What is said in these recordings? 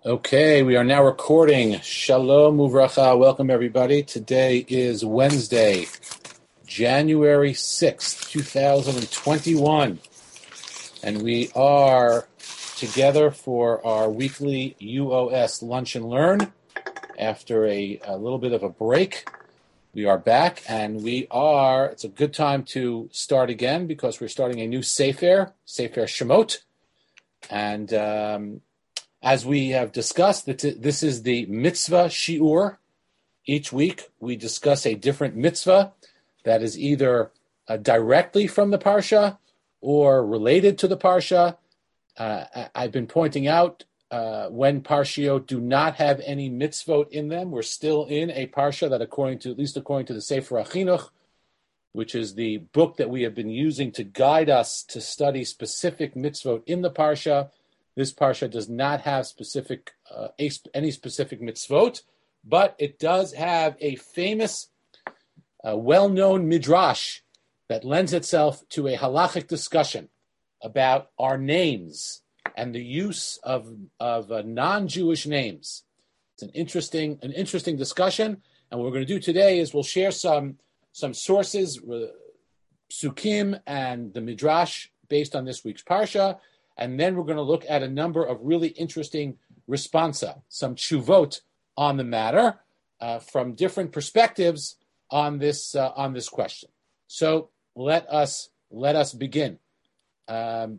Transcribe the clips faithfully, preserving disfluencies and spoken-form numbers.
Okay, we are now recording. Shalom uvracha. Welcome, everybody. Today is Wednesday, January sixth, twenty twenty-one. And we are together for our weekly U O S Lunch and Learn. After a, a little bit of a break, we are back, and we are, it's a good time to start again because we're starting a new Sefer, Sefer Shemot. And um, as we have discussed, this is the mitzvah shiur. Each week we discuss a different mitzvah that is either uh, directly from the parsha or related to the parsha. Uh, I've been pointing out uh, when parshiot do not have any mitzvot in them, we're still in a parsha that, according to at least according to the Sefer HaChinuch, which is the book that we have been using to guide us to study specific mitzvot in the parsha. This parsha does not have specific uh, any specific mitzvot, but it does have a famous, uh, well-known midrash that lends itself to a halachic discussion about our names and the use of of uh, non-Jewish names. It's an interesting an interesting discussion, and what we're going to do today is we'll share some some sources, uh, psukim and the midrash based on this week's parsha. And then we're going to look at a number of really interesting responsa, some tshuvot on the matter uh, from different perspectives on this uh, on this question. So let us let us begin. Um,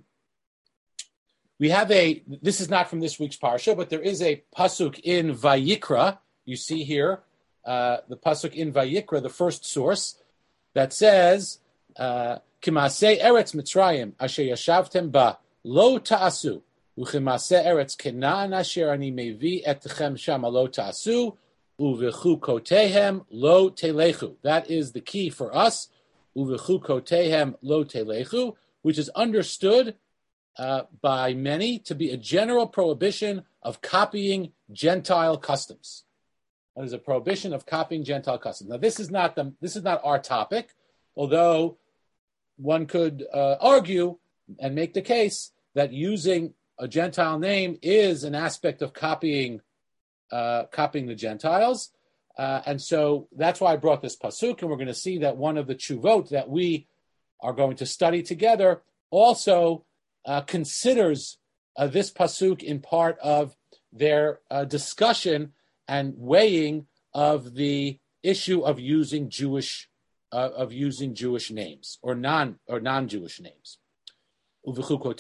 we have a. This is not from this week's parsha, but there is a pasuk in Vayikra. You see here uh, the pasuk in Vayikra, the first source that says, "Kimasei eretz Mitzrayim asher yashavtem ba." Lo ta'asu, uchimase eretz Canaan asher ani mevi etchem shama lo ta'asu, uvichu kotehem lo telechu. That is the key for us, uvichu kotehem lo telechu, which is understood uh, by many to be a general prohibition of copying Gentile customs. That is a prohibition of copying Gentile customs. Now, this is not the this is not our topic, although one could uh, argue and make the case that using a Gentile name is an aspect of copying uh, copying the Gentiles. Uh, and so that's why I brought this pasuk, and we're going to see that one of the tshuvot that we are going to study together also uh, considers uh, this pasuk in part of their uh, discussion and weighing of the issue of using Jewish uh, of using Jewish names or non or non-Jewish names. Uh,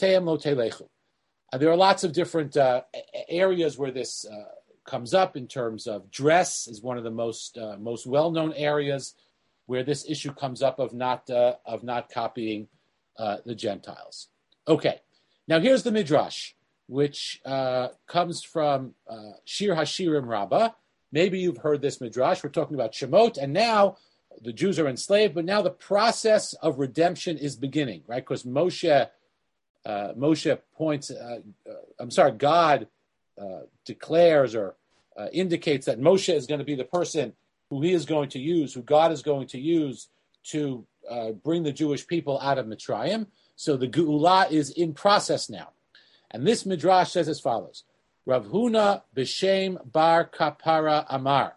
there are lots of different uh, areas where this uh, comes up in terms of dress is one of the most uh, most well-known areas where this issue comes up of not uh, of not copying uh, the Gentiles. Okay, now here's the midrash, which uh, comes from uh, Shir Hashirim Rabbah. Maybe you've heard this midrash. We're talking about Shemot, and now the Jews are enslaved, but now the process of redemption is beginning, right? Because Moshe. Uh, Moshe points, uh, uh, I'm sorry, God uh, declares or uh, indicates that Moshe is going to be the person who he is going to use, who God is going to use to uh, bring the Jewish people out of Mitzrayim. So the Geula is in process now. And this midrash says as follows, Rav Huna b'shem bar kapara amar,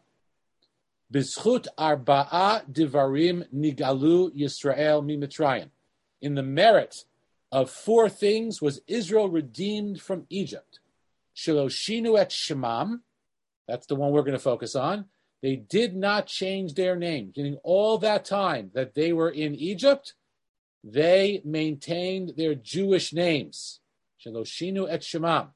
B'zchut arba'a divarim nigalu Yisrael mi Mitzrayim. In the merit of four things was Israel redeemed from Egypt. Shiloshinu et Shemam, that's the one we're going to focus on. They did not change their name. Meaning all that time that they were in Egypt, they maintained their Jewish names. Shiloshinu et Shemam.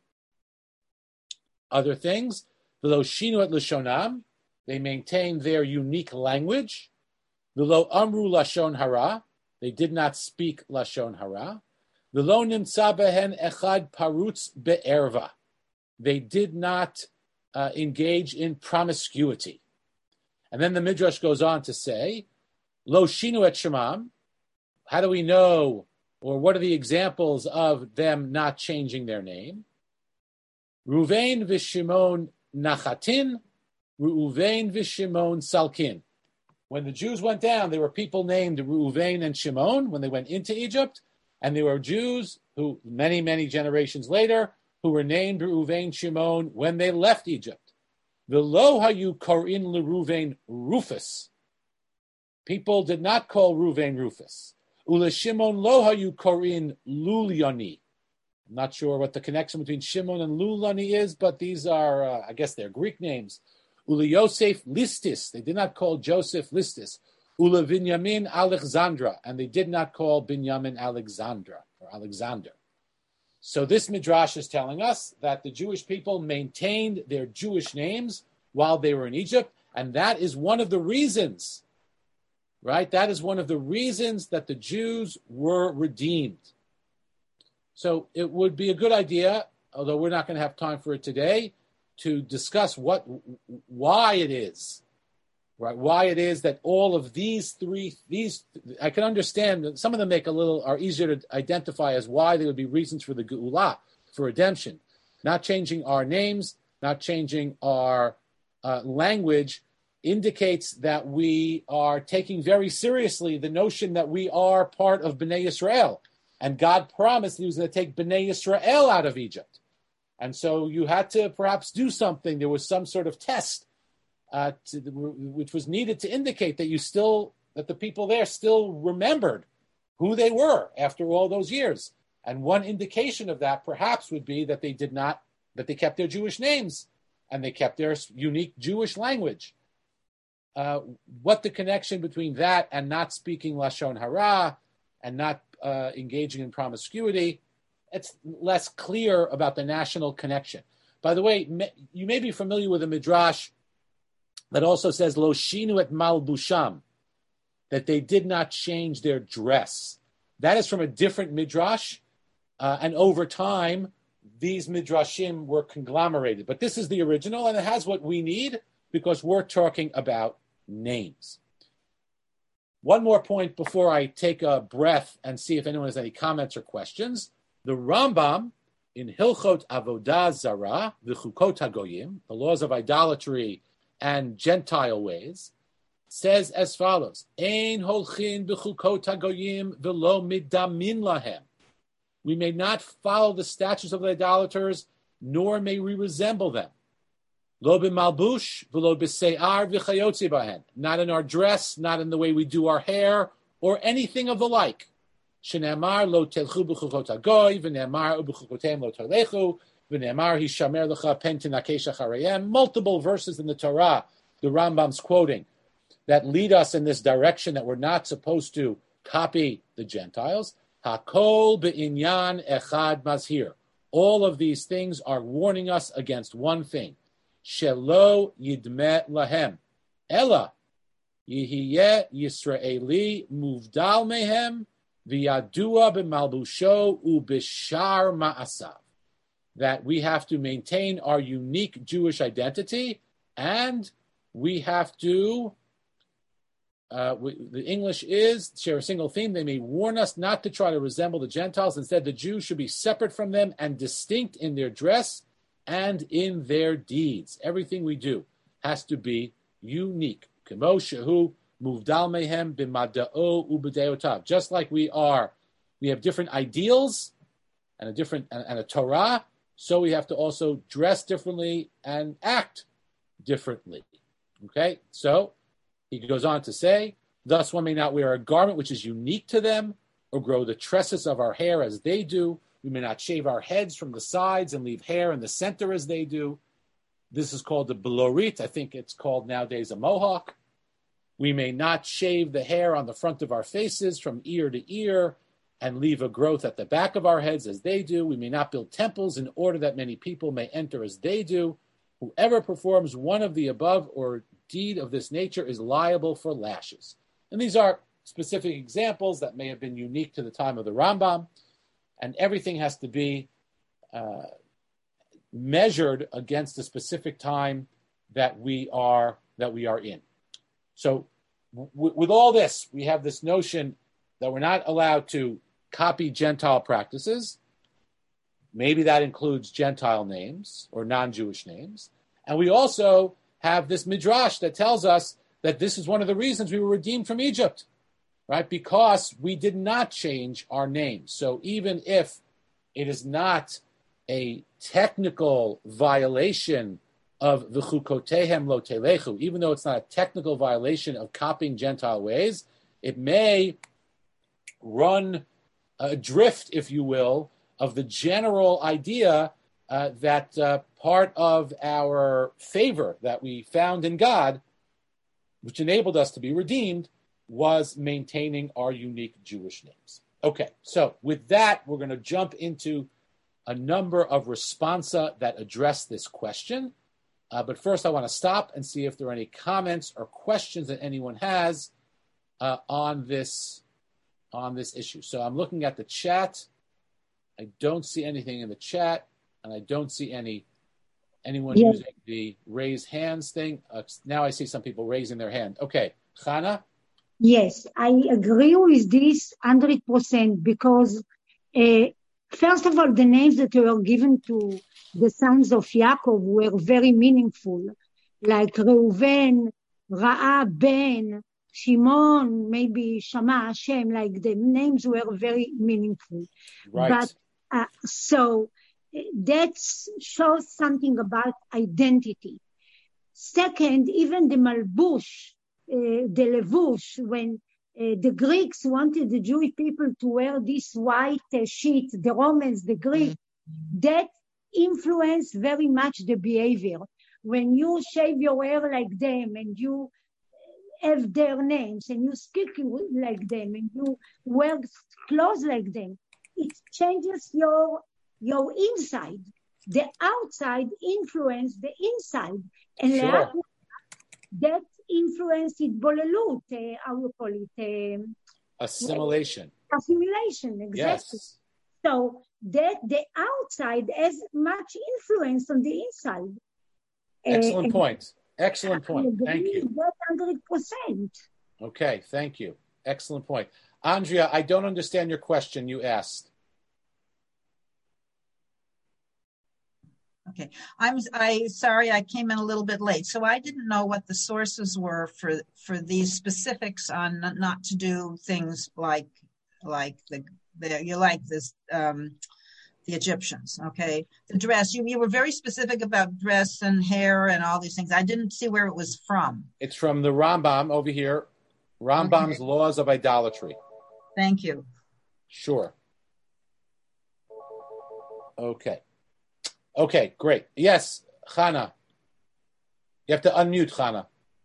Other things, Veloshinu et Lashonam, they maintained their unique language. Velo Amru Lashon Hara, they did not speak Lashon Hara. V'lo nimtza behen echad parutz be'erva. They did not uh, engage in promiscuity. And then the midrash goes on to say, Lo shinu et shemam. How do we know, or what are the examples of them not changing their name? Ruvain v'Shimon nachatin, Ruvain v'Shimon salkin. When the Jews went down, there were people named Reuven and Shimon when they went into Egypt, and there were Jews who, many, many generations later, who were named Reuven Shimon when they left Egypt. V'lo hayu korin leReuven Rufus. People did not call Reuven Rufus. Ule Shimon lo hayu korin Lulioni. I'm not sure what the connection between Shimon and Lulani is, but these are, uh, I guess, they're Greek names. Ule Yosef Listis. They did not call Joseph Listis. Ule Binyamin Alexandra. And they did not call Binyamin Alexandra or Alexander. So this midrash is telling us that the Jewish people maintained their Jewish names while they were in Egypt, and that is one of the reasons, right? That is one of the reasons that the Jews were redeemed. So it would be a good idea, although we're not going to have time for it today, to discuss what, why it is, right? Why it is that all of these three, these, I can understand that some of them make a little, are easier to identify as why there would be reasons for the Geulah, for redemption. Not changing our names, not changing our uh, language indicates that we are taking very seriously the notion that we are part of Bnei Yisrael. And God promised he was going to take Bnei Yisrael out of Egypt. And so you had to perhaps do something. There was some sort of test uh, to, which was needed to indicate that you still, that the people there still remembered who they were after all those years. And one indication of that perhaps would be that they did not, that they kept their Jewish names and they kept their unique Jewish language. Uh, what the connection between that and not speaking Lashon Hara and not uh, engaging in promiscuity, it's less clear about the national connection. By the way, you may be familiar with a midrash that also says, Lo shinu et malbusham, that they did not change their dress. That is from a different midrash, uh, and over time, these midrashim were conglomerated. But this is the original, and it has what we need, because we're talking about names. One more point before I take a breath and see if anyone has any comments or questions. The Rambam in Hilchot Avodah Zarah, the Chukot HaGoyim, the laws of idolatry and Gentile ways, says as follows: Ein holchin b'chukot HaGoyim v'lo midamin lahem. We may not follow the statutes of the idolaters, nor may we resemble them. Lo b'malbush v'lo b'se'ar v'chayotzi bahen. Not in our dress, not in the way we do our hair, or anything of the like. Shenemar lo telchu b'chukot hagoy, v'nemar u'b'chukotem lo tolechu, v'nemar hishamer lecha pen tinakesha charayem. Multiple verses in the Torah, the Rambam's quoting, that lead us in this direction that we're not supposed to copy the Gentiles. Hakol be'inyan echad mazhir. All of these things are warning us against one thing. Shelo yidme lahem. Ella yihiyeh Yisraeli muvdal mehem v'yadua b'malbusho u'bishar ma'asav. That we have to maintain our unique Jewish identity, and we have to, uh, we, the English is, share a single theme, they may warn us not to try to resemble the Gentiles. Instead, the Jews should be separate from them and distinct in their dress and in their deeds. Everything we do has to be unique. Kemo shehu muvdal mehem b'mada'o u'b'deotav. Just like we are, we have different ideals and a different and, and a Torah, so we have to also dress differently and act differently. Okay, so he goes on to say, thus one may not wear a garment which is unique to them, or grow the tresses of our hair as they do. We may not shave our heads from the sides and leave hair in the center as they do. This is called the belorit. I think it's called nowadays a mohawk. We may not shave the hair on the front of our faces from ear to ear and leave a growth at the back of our heads as they do. We may not build temples in order that many people may enter as they do. Whoever performs one of the above or deed of this nature is liable for lashes. And these are specific examples that may have been unique to the time of the Rambam, and everything has to be uh, measured against the specific time that we are that we are in. So w- with all this, we have this notion that we're not allowed to copy Gentile practices. Maybe that includes Gentile names or non-Jewish names. And we also have this midrash that tells us that this is one of the reasons we were redeemed from Egypt, right? Because we did not change our names. So even if it is not a technical violation of the chukotehem lo telechu, even though it's not a technical violation of copying Gentile ways, it may run adrift, if you will, of the general idea uh, that uh, part of our favor that we found in God, which enabled us to be redeemed, was maintaining our unique Jewish names. Okay, so with that, we're going to jump into a number of responsa that address this question. Uh, but first, I want to stop and see if there are any comments or questions that anyone has uh, on this on this issue. So I'm looking at the chat. I don't see anything in the chat, and I don't see any anyone yes. using the raise hands thing. Uh, now I see some people raising their hand. Okay, Chana? Yes, I agree with this one hundred percent because, uh, first of all, the names that were given to the sons of Yaakov were very meaningful, like Reuven, Ra'a, Ben, Shimon, maybe Shama, Hashem, like the names were very meaningful. Right. But uh, so that shows something about identity. Second, even the Malbush, uh, the Levush, when uh, the Greeks wanted the Jewish people to wear this white uh, sheet, the Romans, the Greeks, that influenced very much the behavior. When you shave your hair like them and you have their names and you speak like them and you wear clothes like them, it changes your your inside. The outside influence the inside. And sure. that influenced bolelut, uh, how you call it? Um, assimilation. Assimilation, exactly. Yes. So that the outside has much influence on the inside. Excellent uh, point. Excellent point. Thank you. one hundred percent. Okay, thank you. Excellent point. Andrea, I don't understand your question you asked. Okay, I'm I sorry I came in a little bit late, so I didn't know what the sources were for for these specifics on not to do things like like the, the you like this um, the Egyptians. Okay, the dress. You you were very specific about dress and hair and all these things. I didn't see where it was from. It's from the Rambam over here. Rambam's okay. Laws of Idolatry. Thank you. Sure. Okay. Okay, great. Yes, Chana. You have to unmute, Chana.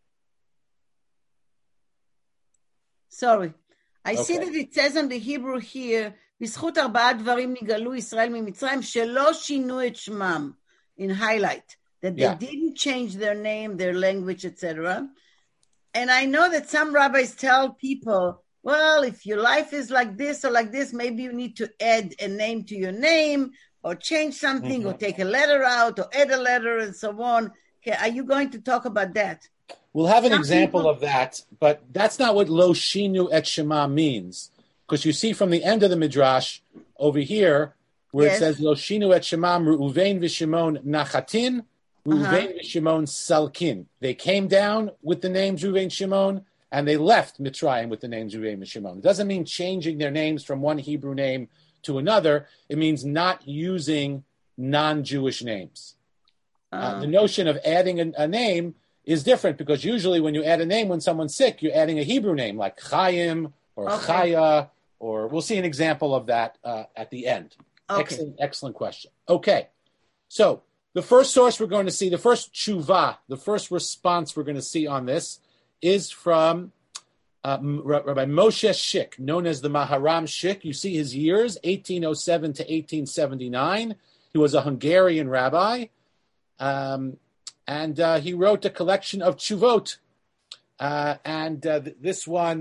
Sorry. I okay. see that it says on the Hebrew here, בזכות ארבעה דברים נגאלו ישראל ממצרים שלא שינו את שמם, in highlight, that they yeah. didn't change their name, their language, et cetera. And I know that some rabbis tell people, well, if your life is like this or like this, maybe you need to add a name to your name, or change something, mm-hmm. or take a letter out, or add a letter, and so on. Okay, are you going to talk about that? We'll have an Some example people... of that, but that's not what lo shinu et shema means. Because you see from the end of the Midrash over here, where yes. it says lo shinu et shema Reuven v'Shimon nachatin, Reuven uh-huh. v'Shimon salkin. They came down with the names Reuven Shimon, and they left Mitzrayim with the names Reuven and Shimon. It doesn't mean changing their names from one Hebrew name to another. It means not using non-Jewish names. Uh, uh, the notion of adding a, a name is different because usually when you add a name when someone's sick, you're adding a Hebrew name like Chaim or okay. Chaya, or we'll see an example of that uh, at the end. Okay. Excellent, excellent question. Okay, so the first source we're going to see, the first tshuva, the first response we're going to see on this is from Uh, Rabbi Moshe Schick, known as the Maharam Schick. You see his years, eighteen oh seven to eighteen seventy-nine. He was a Hungarian rabbi, um, and uh, he wrote a collection of tshuvot. Uh, and uh, th- this one,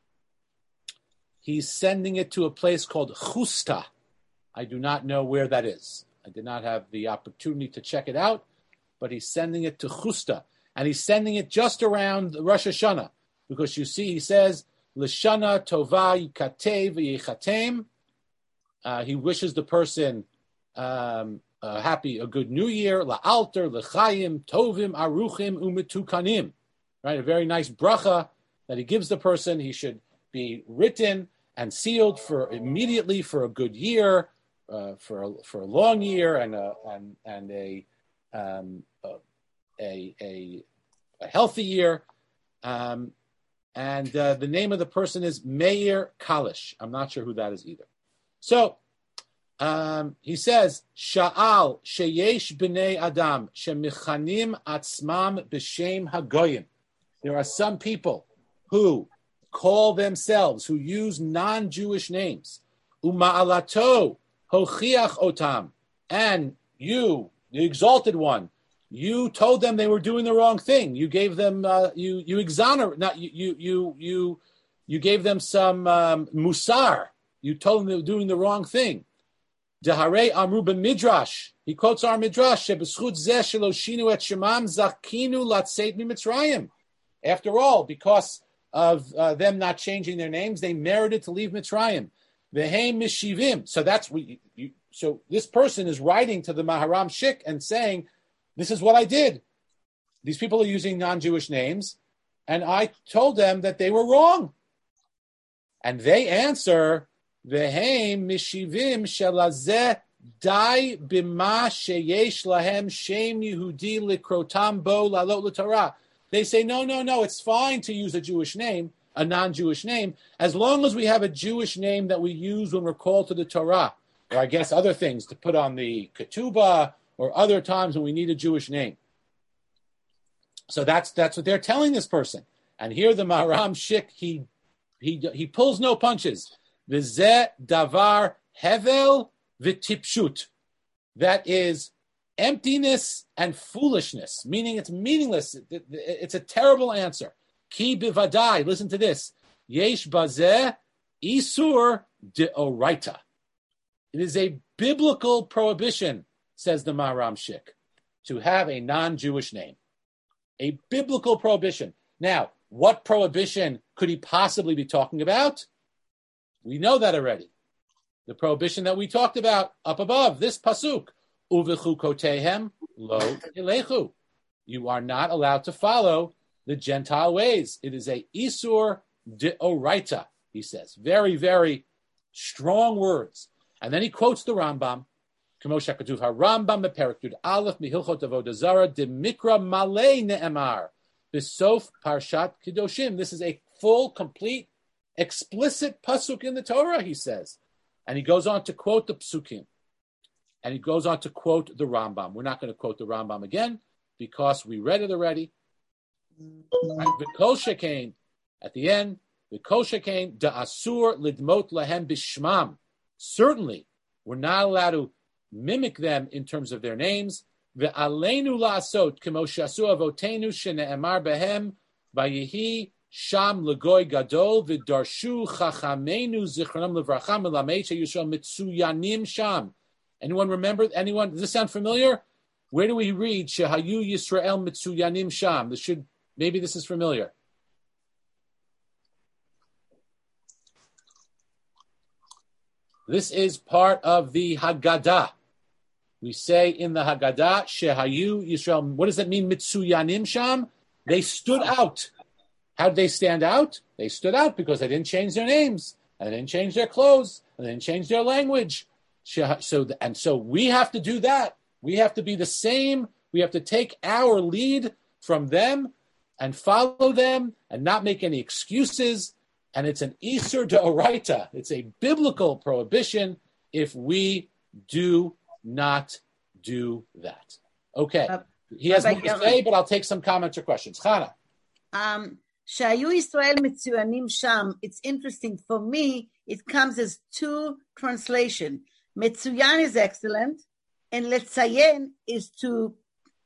he's sending it to a place called Chusta. I do not know where that is. I did not have the opportunity to check it out, but he's sending it to Chusta. And he's sending it just around Rosh Hashanah. Because you see, he says, L'shana tova yikatev yichatem. He wishes the person um, a happy, a good new year. La'alter, l'chaim, tovim, aruchim, umetukanim. Right, a very nice bracha that he gives the person. He should be written and sealed for immediately for a good year. uh, for a, for a long year and a and and a um, a, a a healthy year. Um, and uh, the name of the person is Meir Kalish. I'm not sure who that is either. So um, he says, Sha'al sheyesh b'nei adam shemichanim atzmam b'shem hagoyim. There are some people who call themselves, who use non-Jewish names. Uma'alato hochiach otam. And you, the exalted one, you told them they were doing the wrong thing. You gave them, uh, you you exonerate, not you you you you you gave them some um, musar. You told them they were doing the wrong thing. Deharei amru b'midrash. He quotes our midrash. Sheb'schut zeh shelo shinu et shemam zakinu latzeit miMitzrayim. After all, because of uh, them not changing their names, they merited to leave Mitzrayim. V'heim mishivim. So that's we. You, so this person is writing to the Maharam Shik and saying, this is what I did. These people are using non-Jewish names, and I told them that they were wrong. And they answer, V'heim mishivim shelazeh dai bima sheyesh lahem shem Yehudi likrotam bo lalot l'Torah. They say, no, no, no, it's fine to use a Jewish name, a non-Jewish name, as long as we have a Jewish name that we use when we're called to the Torah, or I guess other things to put on the ketubah, or other times when we need a Jewish name. So that's that's what they're telling this person. And here the Maharam Shik, he he he pulls no punches. V'zeh davar hevel v'tipshut. That is emptiness and foolishness, meaning it's meaningless. It's a terrible answer. Ki bivadai, listen to this. Yesh bazeh isur deoraita. It is a biblical prohibition, says the Maharam Shik, to have a non-Jewish name. A biblical prohibition. Now, what prohibition could he possibly be talking about? We know that already. The prohibition that we talked about up above, this pasuk, uvichu kotehem lo ilechu. You are not allowed to follow the Gentile ways. It is a isur deoraita, he says. Very, very strong words. And then he quotes the Rambam, K'mo shekatuv haRambam bePerek Yud Aleph mihilchot avodah zara demikra malei ne'emar b'sof parshat Kedoshim. This is a full, complete, explicit pasuk in the Torah, he says. And he goes on to quote the psukim. And he goes on to quote the Rambam. We're not going to quote the Rambam again because we read it already. V'kol shekain, at the end, v'kol shekain da'asur lidmot lahem bishmam. Certainly, we're not allowed to mimic them in terms of their names. Ve'aleinu la'asot k'mo she'asu avotenu shene'emar behem vayehi sham legoy gadol v'darshu chachameinu zichronam levracham melamed she'yushal mitzuyanim sham. Anyone remember? Anyone? Does this sound familiar? Where do we read shehayu Yisrael mitzuyanim sham? This should maybe this is familiar. This is part of the Haggadah. We say in the Haggadah, Shehayu Yisrael. What does that mean? Mitzuyanim sham. They stood out. How did they stand out? They stood out because they didn't change their names, and they didn't change their clothes, and they didn't change their language. So, and so we have to do that. We have to be the same. We have to take our lead from them and follow them and not make any excuses. And it's an Isur Deoraita. It's a biblical prohibition if we do not do that. Okay. Uh, he has more to say, but I'll take some comments or questions. Chana. Um, Shayu Yisrael Mitzuyanim Sham. It's interesting. For me, it comes as two translations. Mitzuyan is excellent, and Letzayen is to,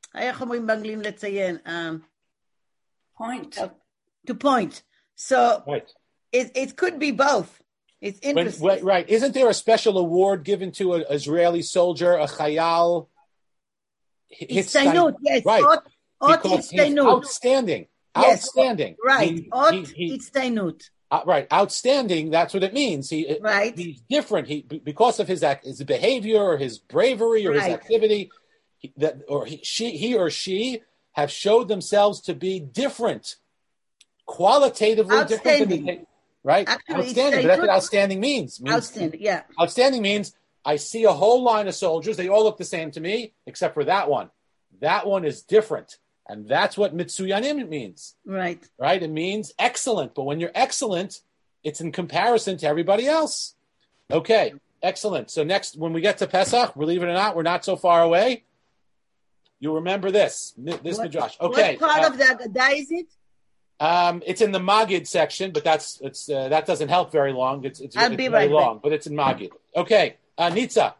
um, point. Uh, to point. So right. it, it could be both. It's interesting. When, right. Isn't there a special award given to an Israeli soldier, a chayal? Hitztainut, yes. Right. Ot, ot because he's outstanding. Yes. Outstanding. Right. He, ot he, Hitztainut. Uh, right, outstanding. That's what it means. He, right. He's different. He because of his his behavior or his bravery or right. his activity, he, that or he, she he or she have showed themselves to be different, qualitatively different. Than they, right, Actually, outstanding. But that's what outstanding means. means. Outstanding, yeah. Outstanding means I see a whole line of soldiers. They all look the same to me, except for that one. That one is different. And that's what mitsuyanim means. Right. Right? It means excellent. But when you're excellent, it's in comparison to everybody else. Okay, excellent. So next, when we get to Pesach, believe it or not, we're not so far away. You'll remember this, this what, Midrash. Okay. What part uh, of the Haggadah is it? Um, it's in the Magid section, but that's it's uh, that doesn't help very long. It's it's, I'll it's be very right long, back. but it's in Magid. Okay, uh, Nitza.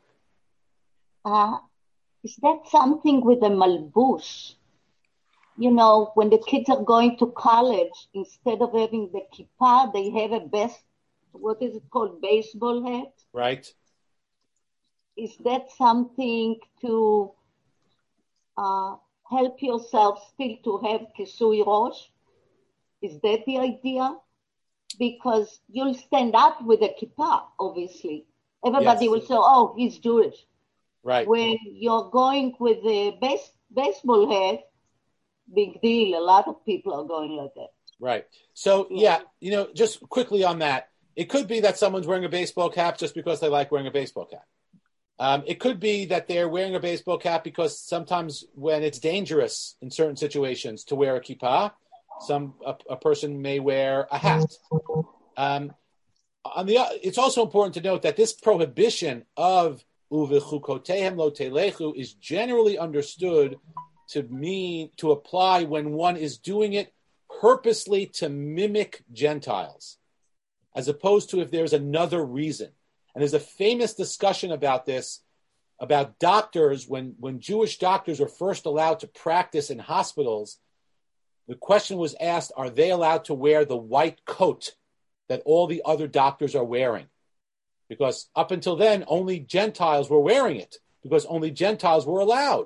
Uh, is that something with the malbush? You know, when the kids are going to college, instead of having the kippah, they have a best, what is it called, baseball hat? Right. Is that something to uh, help yourself still to have kisui rosh? Is that the idea? Because you'll stand up with a kippah, obviously. Everybody Yes. will say, oh, he's Jewish. Right. When you're going with a base, baseball hat, big deal. A lot of people are going like that. Right. So, yeah, you know, just quickly on that, it could be that someone's wearing a baseball cap just because they like wearing a baseball cap. Um, it could be that they're wearing a baseball cap because sometimes when it's dangerous in certain situations to wear a kippah, some a, a person may wear a hat. Um, on the, it's also important to note that this prohibition of uvechukotehem lo telechu is generally understood to mean to apply when one is doing it purposely to mimic Gentiles, as opposed to if there's another reason. And there's a famous discussion about this, about doctors, when, when Jewish doctors were first allowed to practice in hospitals, the question was asked, are they allowed to wear the white coat that all the other doctors are wearing? Because up until then, only Gentiles were wearing it, because only Gentiles were allowed.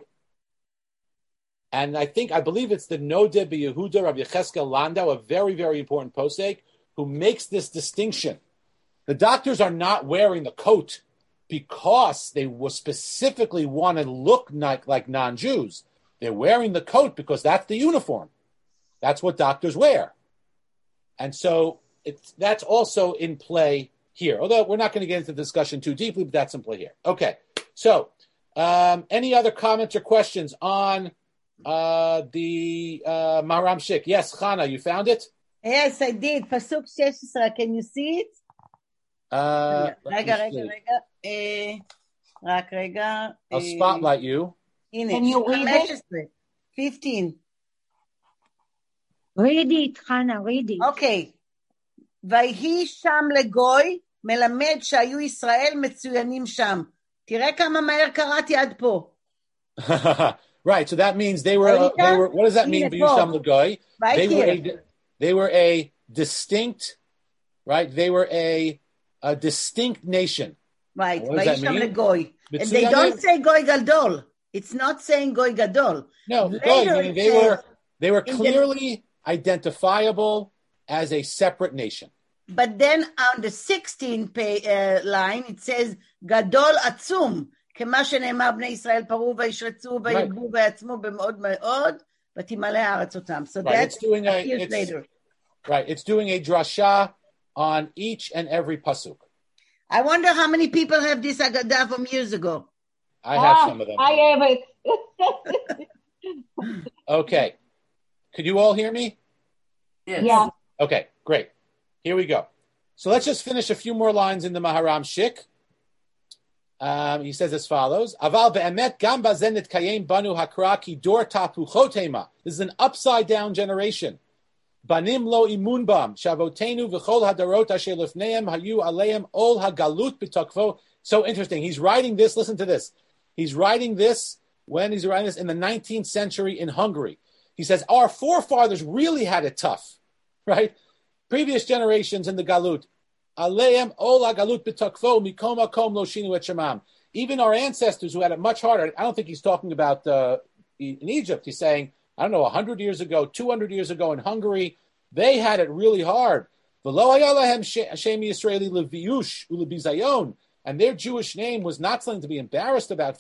And I think, I believe it's the Nodeh B'Yehuda Rabbi Yecheskel Landau, a very, very important posek, who makes this distinction. The doctors are not wearing the coat because they will specifically want to look like, like non-Jews. They're wearing the coat because that's the uniform. That's what doctors wear. And so it's, that's also in play here. Although we're not going to get into the discussion too deeply, but that's in play here. Okay. So um, any other comments or questions on uh, the uh, Maharam Shik? Yes, Chana, you found it? Yes, I did. Pasuk sixteen. Can you see it? Uh, רגע, רגע, רגע. אה, רק רגע. I'll אה, spotlight you. הנה, Can you read it? fifteen. fifteen. Read it, Hannah, read it. אוקיי. ויהי שם לגוי, מלמד שהיו ישראל מצוינים שם. תראה כמה מהר קראתי עד פה. Right, so that means they were, uh, they were, what does that mean? B'Yisham L'Goy? Right They were, here. a, they were a distinct, right? They were a, a distinct nation. Right, What does that ויהי שם mean? לגוי. And they מצוינים. don't say גוי גדול. It's not saying גוי גדול. No, Later Goy, it meaning they says were, they were in the- clearly identifiable as a separate nation. But then on the sixteenth pay, uh, line, it says, גדול עצום, כמה שנאמר בני ישראל פרעו וישרצו וירבו ויעצמו במאוד מאוד, ותמלא הארץ אותם. So Right, that's it's doing a, appears it's, later. right, it's doing a drasha on each and every pasuk. I wonder how many people have this Agadah from years ago. I have Ah, some of them. I have it. Okay. Could you all hear me? Yes. Yeah. Okay, great. Here we go. So let's just finish a few more lines in the Maharam Shik. Um, he says as follows: Aval be'emet gam bazen nitkayem banu hakra ki dor tapuchot hema. This is an upside down generation. Banim lo imun bam shavotenu v'chol hadarot asher lifneim hayu aleim ol hagalut b'tokvo. So interesting. He's writing this. Listen to this. He's writing this when he's writing this in the nineteenth century in Hungary. He says our forefathers really had it tough, right? Previous generations in the Galut. Aleim ol hagalut b'tokvo mikom makom lo shinu et shemam. Even our ancestors who had it much harder. I don't think he's talking about uh, in Egypt. He's saying, I don't know, one hundred years ago, two hundred years ago in Hungary, they had it really hard. And their Jewish name was not something to be embarrassed about.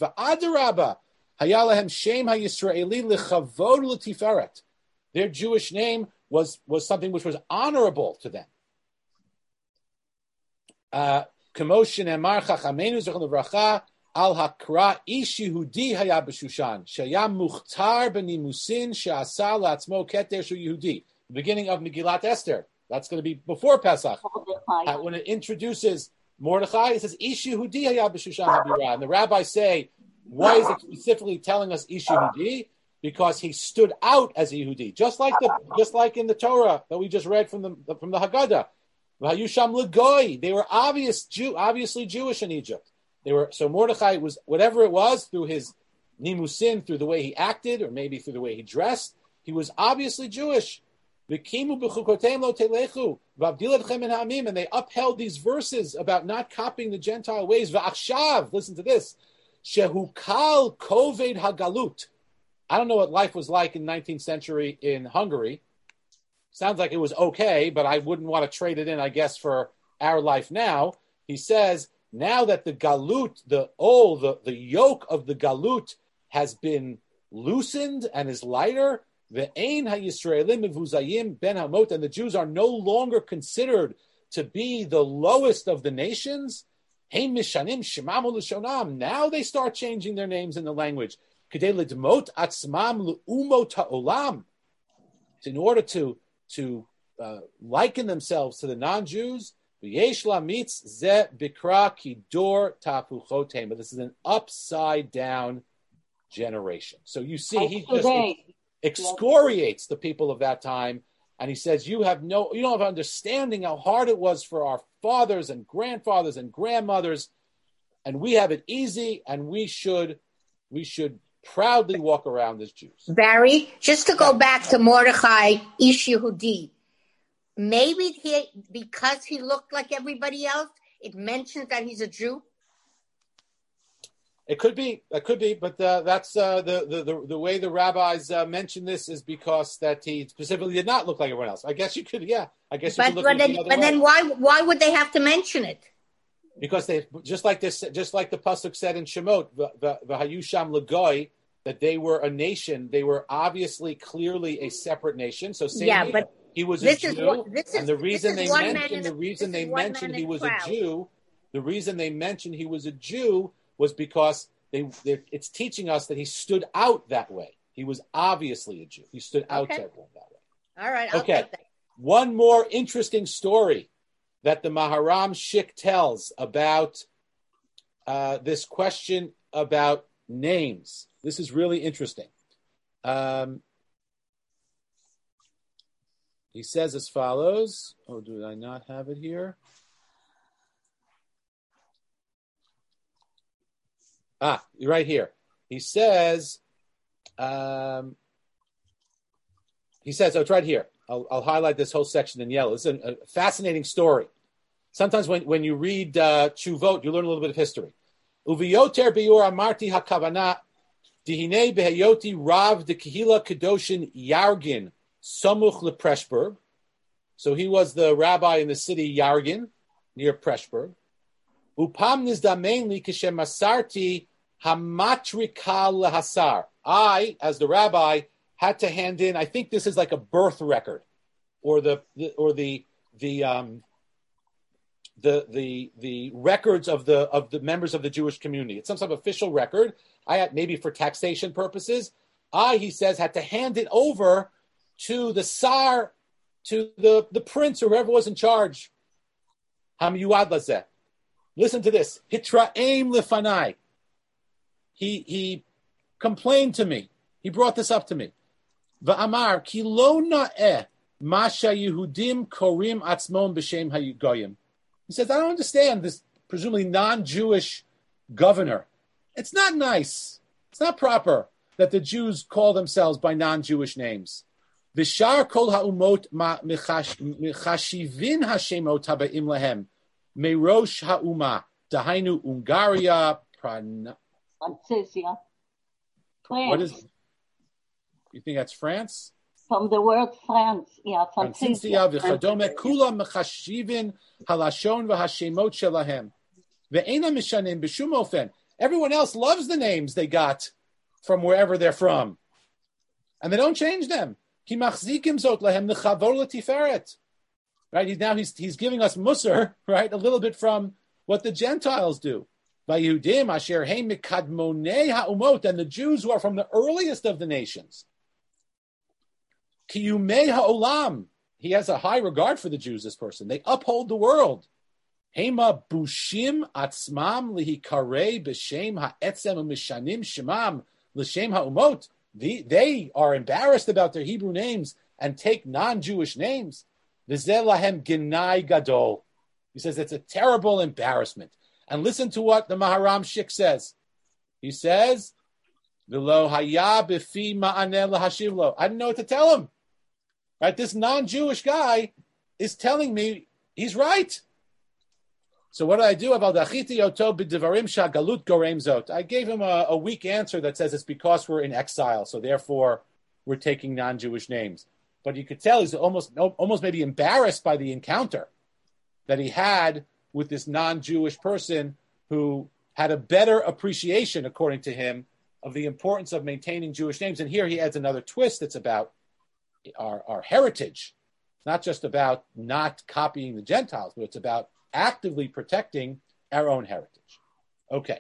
Their Jewish name was, was something which was honorable to them. Uh, K'moshen emar chachamenu zechon levracha al hakra ish Yehudi haya b'Shushan sheyam muchtar b'nimusin she'asa la'atzmo keter shu Yehudi. The beginning of Megillat Esther. That's going to be before Pesach. Uh, when it introduces Mordechai, it says ish Yehudi haya b'Shushan habira. And the rabbis say, why is it specifically telling us ish Yehudi? Because he stood out as a Yehudi, just like the just like in the Torah that we just read from the from the Haggadah. V'hayusham legoy. They were obvious Jew, obviously Jewish in Egypt. They were so Mordechai was whatever it was through his nimusin, through the way he acted, or maybe through the way he dressed. He was obviously Jewish. V'kimu b'chukoteim lo telechu v'abdil etchem min ha'amim, and they upheld these verses about not copying the Gentile ways. V'achshav, listen to this. Shehukal koved hagalut. I don't know what life was like in the nineteenth century in Hungary. Sounds like it was okay, but I wouldn't want to trade it in, I guess, for our life now. He says, now that the galut, the oh, the, the yoke of the galut has been loosened and is lighter, the ein ha-Yisraelim mevuzayim ben hamot, and the Jews are no longer considered to be the lowest of the nations. Hein mishanim shemam u'leshonam. Now they start changing their names in the language. In order to to uh, liken themselves to the non-Jews, but this is an upside down generation. So you see, he just excoriates the people of that time, and he says, "You have no, you don't have understanding how hard it was for our fathers and grandfathers and grandmothers, and we have it easy, and we should, we should." proudly walk around as Jews. Barry, just to go back to Mordechai, Ish Yehudi, maybe he, because he looked like everybody else, it mentions that he's a Jew? It could be, it could be, but uh, that's uh, the, the, the the way the rabbis uh, mention this is because that he specifically did not look like everyone else. I guess you could, yeah. I guess you but, could look but at then, the other But way. then why why would they have to mention it? Because they just like this, just like the pasuk said in Shemot, v'hayusham legoy, that they were a nation. They were obviously, clearly a separate nation. So same yeah, here, but he was this a is Jew, what, this and the is, reason they mentioned the a, reason they mentioned he was crowd. a Jew, the reason they mentioned he was a Jew was because they, it's teaching us that he stood out that way. He was obviously a Jew. He stood out okay. to everyone that way. All right. I'll okay. take that. One more interesting story that the Maharam Shik tells about uh, this question about names. This is really interesting. Um, he says as follows. Oh, do I not have it here? Ah, right here. He says, um, he says, oh, it's right here. I'll, I'll highlight this whole section in yellow. It's a, a fascinating story. Sometimes when, when you read uh, Tshuvot, you learn a little bit of history. Uviyoter biur amarti hakavana dihine behayoti rav de kihila kedoshin Yargin samuch lePreshburg. So he was the rabbi in the city Yargin near Preshburg. Upam nizdamein li kishem masarti hamatrikal lehasar. I, as the rabbi, had to hand in. I think this is like a birth record, or the, the or the the um. The, the the records of the of the members of the Jewish community. It's some sort of official record. I had maybe for taxation purposes. I, he says, had to hand it over to the Sar, to the, the prince or whoever was in charge. Ham yuad lazeh. Listen to this. Hitraim lefanai. He he complained to me. He brought this up to me. Va'amar ki lo na'eh masha Yehudim korim atzmon b'shem hagoyim. He says, I don't understand this presumably non-Jewish governor. It's not nice. It's not proper that the Jews call themselves by non-Jewish names. V'shar kol ha'umot mechashivin hashemot haba'im lahem merosh ha'uma dahainu Ungaria prana. Francia. What is? You think that's France? From the word France, yeah, Francia v'chadome kula mechashivin halashon v'hashemot shelahem ve'ena mishanim b'shum ofen. Everyone else loves the names they got from wherever they're from, and they don't change them. Ki machzikim zot lahem nechavor l'tiferet. Right? He's now he's he's giving us musar, right? A little bit from what the Gentiles do. Vayehudim asher heim mikadmonei ha'umot, and the Jews who are from the earliest of the nations. Kiyumei ha'olam. He has a high regard for the Jews, this person. They uphold the world. Hema bushim atzmam lihikarei b'shem ha'etzem u'mishanim shemam l'shem ha'umot. They are embarrassed about their Hebrew names and take non-Jewish names. V'zeh lahem ginai gadol. He says it's a terrible embarrassment. And listen to what the Maharam Shik says. He says, "V'lo haya b'fi ma'aneh lahashivlo." I didn't know what to tell him. Right? This non-Jewish guy is telling me he's right. So what do I do? I gave him a, a weak answer that says it's because we're in exile, so therefore we're taking non-Jewish names. But you could tell he's almost almost maybe embarrassed by the encounter that he had with this non-Jewish person who had a better appreciation, according to him, of the importance of maintaining Jewish names. And here he adds another twist that's about our, our heritage, not just about not copying the Gentiles, but it's about actively protecting our own heritage. Okay.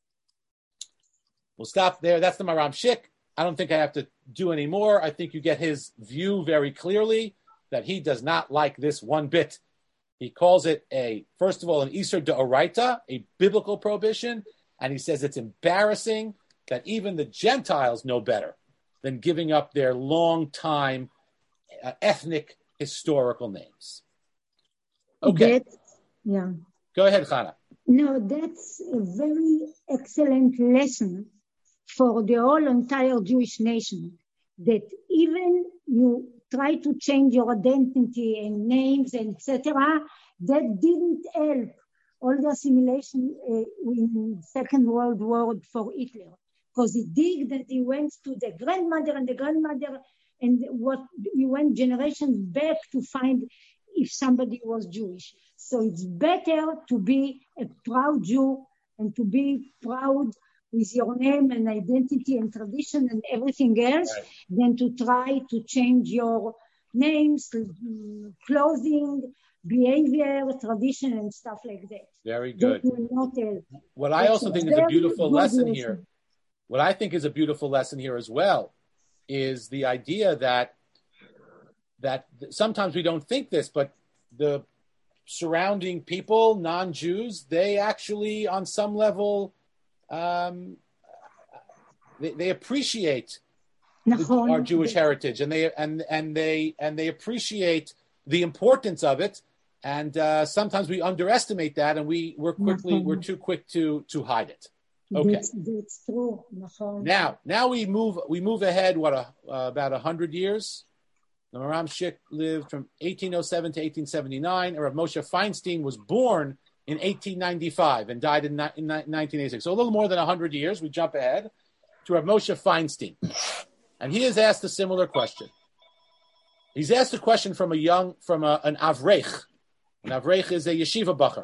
We'll stop there. That's the Maharam Shik. I don't think I have to do any more. I think you get his view very clearly that he does not like this one bit. He calls it a, first of all, an Isur D'Oraita, a biblical prohibition, and he says it's embarrassing that even the Gentiles know better than giving up their long-time uh, ethnic historical names. Okay. That's, yeah. Go ahead, Chana. No, that's a very excellent lesson for the whole entire Jewish nation, that even you try to change your identity and names and et cetera, that didn't help all the assimilation uh, in Second World War for Hitler. Because he did that he went to the grandmother and the grandmother, and what he went generations back to find if somebody was Jewish. So it's better to be a proud Jew and to be proud with your name and identity and tradition and everything else, right, than to try to change your names, clothing, behavior, tradition, and stuff like that. Very good. That will not help. What I also think is a beautiful lesson here, what I think is a beautiful lesson here as well, is the idea that that sometimes we don't think this, but the surrounding people, non-Jews, they actually, on some level, um, they, they appreciate the, our Jewish heritage, and they and and they and they appreciate the importance of it. And uh, sometimes we underestimate that, and we we're quickly we're too quick to to hide it. Okay, that's, that's true. Now, now we move we move ahead. What a, uh, about a hundred years. The Maharam Shik lived from eighteen oh seven to eighteen seventy-nine, and Rav Moshe Feinstein was born in eighteen ninety-five and died in, in nineteen eighty-six. So a little more than one hundred years. We jump ahead to Rav Moshe Feinstein. And he has asked a similar question. He's asked a question from a young, from a, an Avreich. An Avreich is a yeshiva bacher.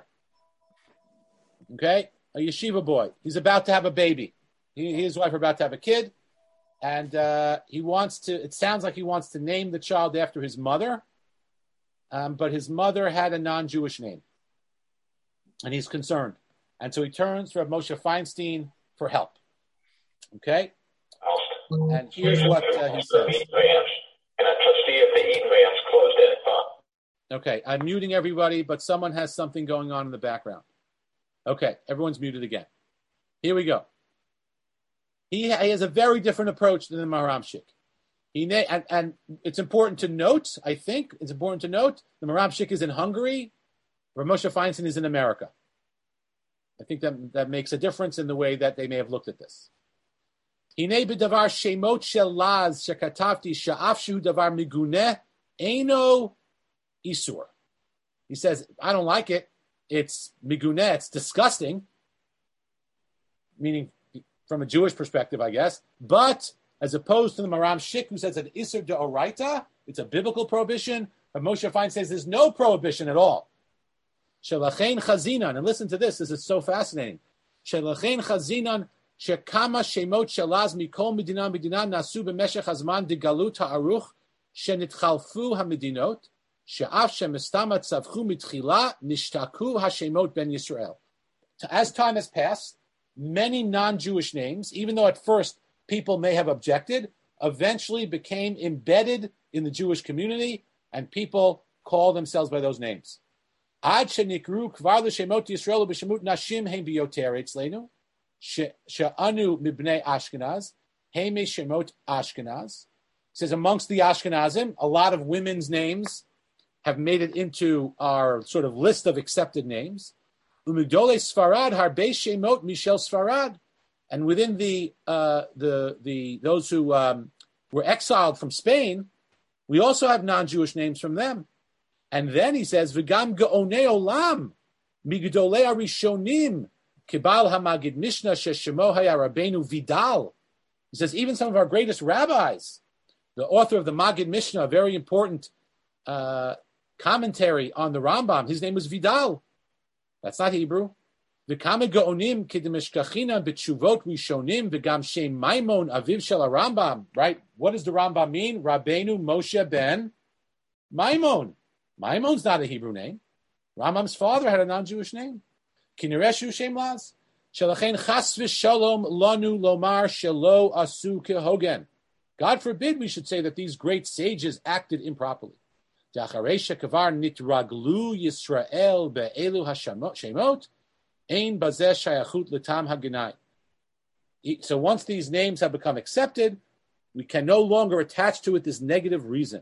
Okay? A yeshiva boy. He's about to have a baby. He, he and his wife are about to have a kid. And uh, he wants to, it sounds like he wants to name the child after his mother. Um, but his mother had a non-Jewish name. And he's concerned. And so he turns to Rav Moshe Feinstein for help. Okay? And here's what uh, he says. Okay, I'm muting everybody, but someone has something going on in the background. Okay, everyone's muted again. Here we go. He, he has a very different approach than the Maharam Shik. He na- and, and it's important to note, I think, it's important to note, the Maharam Shik is in Hungary, Rav Moshe Feinstein is in America. I think that, that makes a difference in the way that they may have looked at this. Hinei b'davar shemot shel laz shekatavti sha'af shehu davar miguneh eino isur. He says, I don't like it. It's miguneh. It's disgusting. Meaning, from a Jewish perspective, I guess. But as opposed to the Maharam Shik, who says an isur deoraita, it's a biblical prohibition. Rav Moshe Feinstein says there's no prohibition at all. Shelachein chazinan, and listen to this. This is so fascinating. Shelachein chazinan. Shekama shemot shelaz mikol medina medina nasu b'meshech hazman de galut ha'aruch shenitchalfu hamedinot she'af shemestamat tzavchu mitchila nishtaku hashemot ben Yisrael. as time has passed, many non-Jewish names, even though at first people may have objected, eventually became embedded in the Jewish community, and people call themselves by those names. Ad shenikru kvar l'shemot Yisrael b'shemut nashim heim biyoter etzleinu she'anu mibnei Ashkenaz heim shemot Ashkenaz. It says amongst the Ashkenazim, a lot of women's names have made it into our sort of list of accepted names. Umigdole Sfarad harbe shemot Michel Sfarad, and within the uh, the the those who um, were exiled from Spain, we also have non-Jewish names from them. And then he says, "V'gam geonei olam migdolei arishonim kibal hamagid Mishnah sheshemo haya Rabbeinu Vidal." He says even some of our greatest rabbis, the author of the Magid Mishnah, a very important uh, commentary on the Rambam, his name was Vidal. That's not Hebrew. V'kama geonim kidemeshkachina b'tshuvot rishonim v'gam shem Maimon aviv shel Rambam. Right? What does the Rambam mean? Rabbeinu Moshe ben Maimon. Maimon's not a Hebrew name. Rambam's father had a non-Jewish name. Kinereshu Shem Laz. Shalachen chas v'shalom lanu lomar shelo asu kehogen. God forbid we should say that these great sages acted improperly. Da'chareisha kavar nitraglu Yisrael be'elu hashemot ein bazeh shayachut l'tam hagenai. So once these names have become accepted, we can no longer attach to it this negative reason.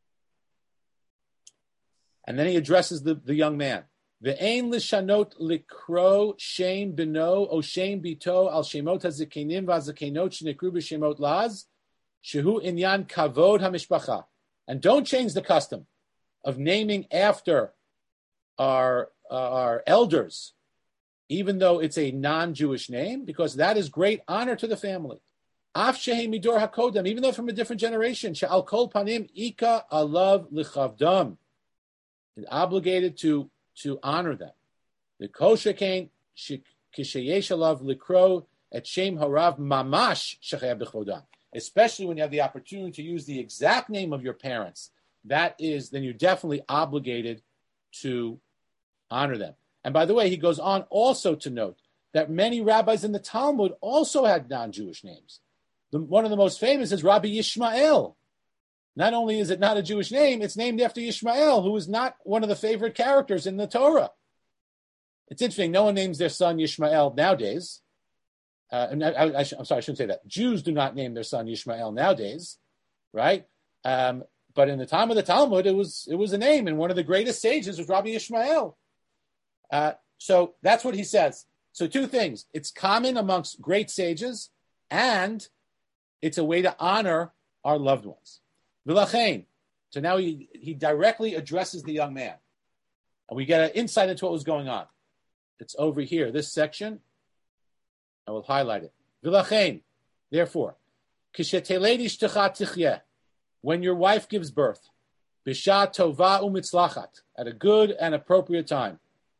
And then he addresses the, the young man. Ve'ein lishanot likro shem bino o shem bito al shemot hazikenim v'hazikenot shenekru b'shemot laz shehu inyan kavod hamishpacha. And don't change the custom of naming after our uh, our elders, even though it's a non-Jewish name, because that is great honor to the family. Af shehem midor hakodem, even though from a different generation. She'al kol panim ika alav lichavdam. Obligated to to honor them. The kosher kain kisheyesh alav likro et shem harav mamash shechayah b'chodam. Especially when you have the opportunity to use the exact name of your parents, that is, then you're definitely obligated to honor them. And by the way, he goes on also to note that many rabbis in the Talmud also had non-Jewish names. The, one of the most famous is Rabbi Yishmael. Not only is it not a Jewish name, it's named after Yishmael, who is not one of the favorite characters in the Torah. It's interesting, no one names their son Yishmael nowadays. Uh, and I, I, I, I'm sorry, I shouldn't say that. Jews do not name their son Yishmael nowadays, right? Um, but in the time of the Talmud, it was it was a name, and one of the greatest sages was Rabbi Yishmael. Uh, so that's what he says. So two things. It's common amongst great sages, and it's a way to honor our loved ones. V'lachein. So now he, he directly addresses the young man. And we get an insight into what was going on. It's over here, this section. I will highlight it. V'lachein. Therefore, kisheteled ishtecha tichyeh. When your wife gives birth, bisha tova umitzlachat, at a good and appropriate time.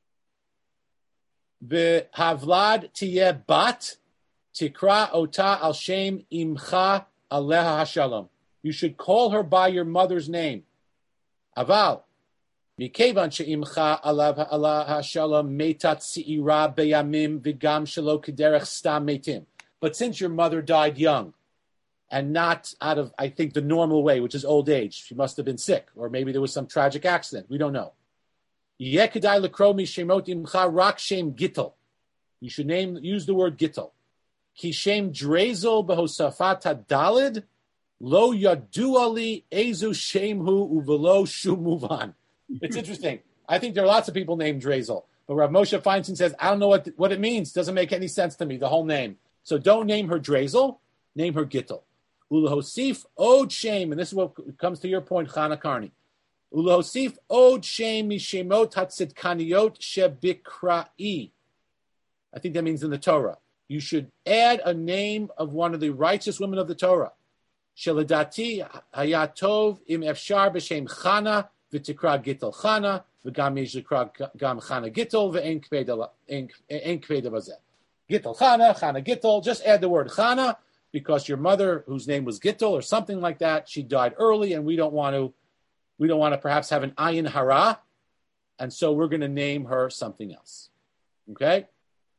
V'havlad tiyeh bat, tikra ota al shem imcha aleha hashalom. You should call her by your mother's name. Aval, mikevan she'imcha alav ha'ala hashalom metat si'ira beyamim v'gam shelo kederech stam metim. But since your mother died young, and not out of, I think, the normal way, which is old age, she must have been sick, or maybe there was some tragic accident. We don't know. Yeh kedai lekro mishemot imcha rak shem gittel. You should name, use the word gittel. Ki shem drezel behosafat hadalid. Lo yaduali ezu shemhu uvelo shumuvan. It's interesting. I think there are lots of people named Drezel, but Rav Moshe Feinstein says, I don't know what what it means. Doesn't make any sense to me, the whole name. So don't name her Drezel, name her Gittel. Ulahosif od shem, and this is what comes to your point, Chana Karni. Ulahosif od shem mishemot hatzidkaniot shebikra'i. I think that means in the Torah. You should add a name of one of the righteous women of the Torah. Sheladati hayatov im efshar b'shem Chana v'tikra Gittel Chana v'gam yesh l'kra gam Chana Gittel v'en kveda bazeh. Gittel Chana, Chana Gittel. Just add the word Chana because your mother, whose name was Gittel or something like that, she died early, and we don't want to, we don't want to perhaps have an ayin hara, and so we're going to name her something else. Okay.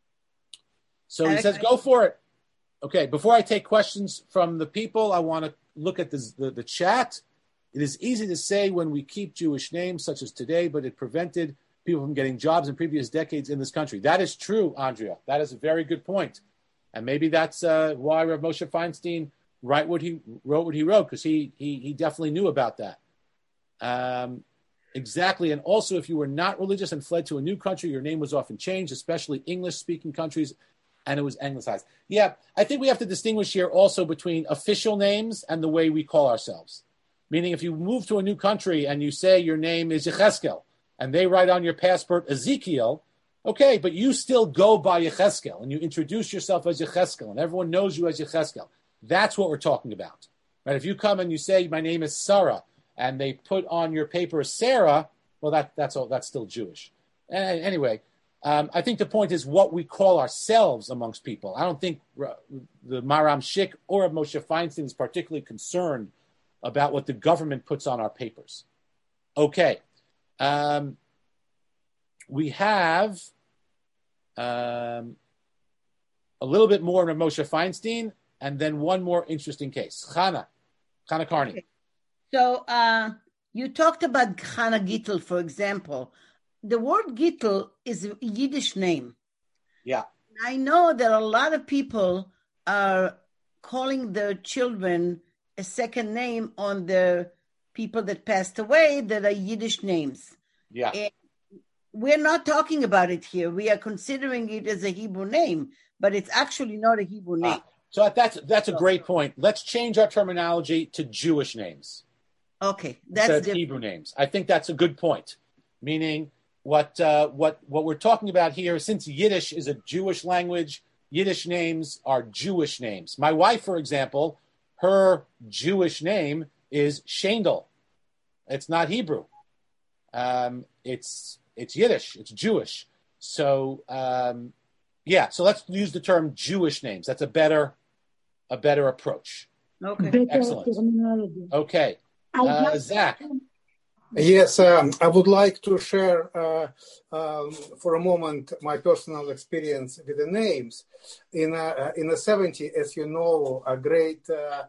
So he says, go for it. Okay, before I take questions from the people, I want to look at this, the, the chat. It is easy to say when we keep Jewish names, such as today, but it prevented people from getting jobs in previous decades in this country. That is true, Andrea. That is a very good point. And maybe that's uh, why Rav Moshe Feinstein wrote what he wrote, what he wrote, because he, he, he definitely knew about that. Um, exactly. And also, if you were not religious and fled to a new country, your name was often changed, especially English-speaking countries, and it was anglicized. Yeah, I think we have to distinguish here also between official names and the way we call ourselves. Meaning, if you move to a new country and you say your name is Yecheskel, and they write on your passport Ezekiel, okay, but you still go by Yecheskel, and you introduce yourself as Yecheskel, and everyone knows you as Yecheskel. That's what we're talking about. Right? If you come and you say, my name is Sarah, and they put on your paper Sarah, well, that, that's all. That's still Jewish. And anyway, um, I think the point is what we call ourselves amongst people. I don't think the Maram Shik or Moshe Feinstein is particularly concerned about what the government puts on our papers. Okay. Um, we have um, a little bit more on Moshe Feinstein, and then one more interesting case. Chana, Chana Carney. Okay. So uh, you talked about Chana Gittel, for example. The word Gittel is a Yiddish name. Yeah. I know that a lot of people are calling their children a second name on the people that passed away that are Yiddish names. Yeah. And we're not talking about it here. We are considering it as a Hebrew name, but it's actually not a Hebrew name. Ah, so that's that's a great point. Let's change our terminology to Jewish names. Okay, that's instead of Hebrew names. I think that's a good point. Meaning, what uh, what what we're talking about here, since Yiddish is a Jewish language, Yiddish names are Jewish names. My wife, for example, her Jewish name is Shendel. It's not Hebrew. Um, it's it's Yiddish. It's Jewish. So um, yeah. So let's use the term Jewish names. That's a better a better approach. Okay. Better Excellent. terminology. Okay. I Uh, just- Zach. Yes, um, I would like to share uh, um, for a moment my personal experience with the names. In uh, in the seventies, as you know, a great uh,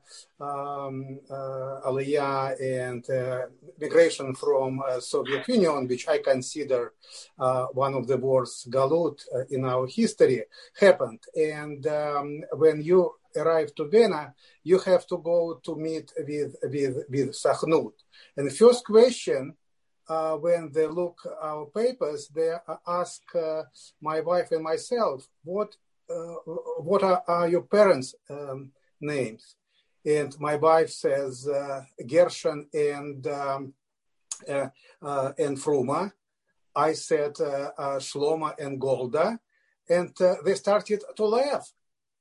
um, uh, aliyah and uh, migration from uh, Soviet Union, which I consider uh, one of the worst galut uh, in our history, happened. And um, when you arrive to Vienna, you have to go to meet with with with Sachnut. And the first question, uh, when they look at our papers, they ask uh, my wife and myself, what uh, what are, are your parents' um, names? And my wife says uh, Gershon and um, uh, uh, and Fruma. I said uh, uh, Shlomo and Golda, and uh, they started to laugh.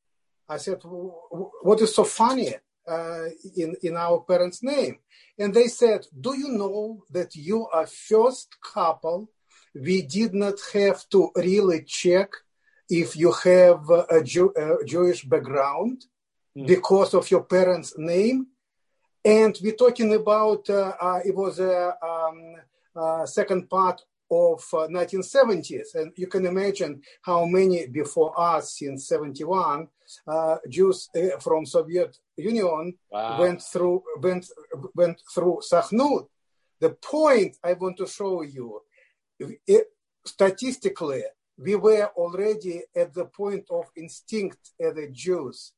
I said, what is so funny uh, in, in our parents' name? And they said, do you know that you are first couple? We did not have to really check if you have a, Jew, a Jewish background mm. because of your parents' name. And we're talking about, uh, uh, it was a um, uh, second part of uh, nineteen seventies. And you can imagine how many before us in seventy-one uh, Jews uh, from Soviet Union wow. went through went went through Sachnut. The point I want to show you, it, statistically, we were already at the point of instinct as the Jews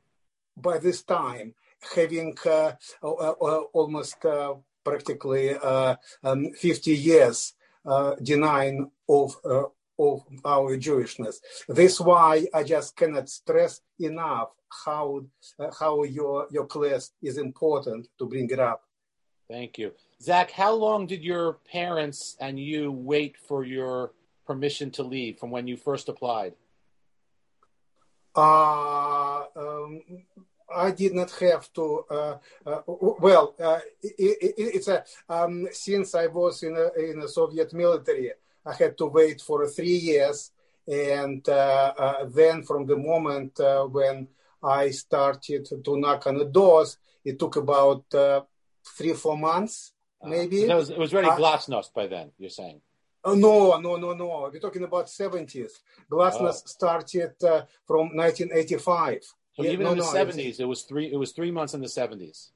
by this time, having uh, uh, uh, almost uh, practically uh, um, fifty years Uh, denying of uh, of our Jewishness. That's why I just cannot stress enough how uh, how your your class is important to bring it up. Thank you, Zach. How long did your parents and you wait for your permission to leave from when you first applied? Uh, um, I did not have to. Uh, uh, well, uh, it, it, it's a um, since I was in a, in the Soviet military, I had to wait for three years, and uh, uh, then from the moment uh, when I started to knock on the doors, it took about uh, three four months, maybe. Uh, it was, it was already uh, glasnost by then. You're saying? Oh, no, no, no, no. We're talking about seventies. Glasnost oh. started uh, from nineteen eighty-five. So yeah, even no, in the no, seventies, it was three. It was three months in the seventies.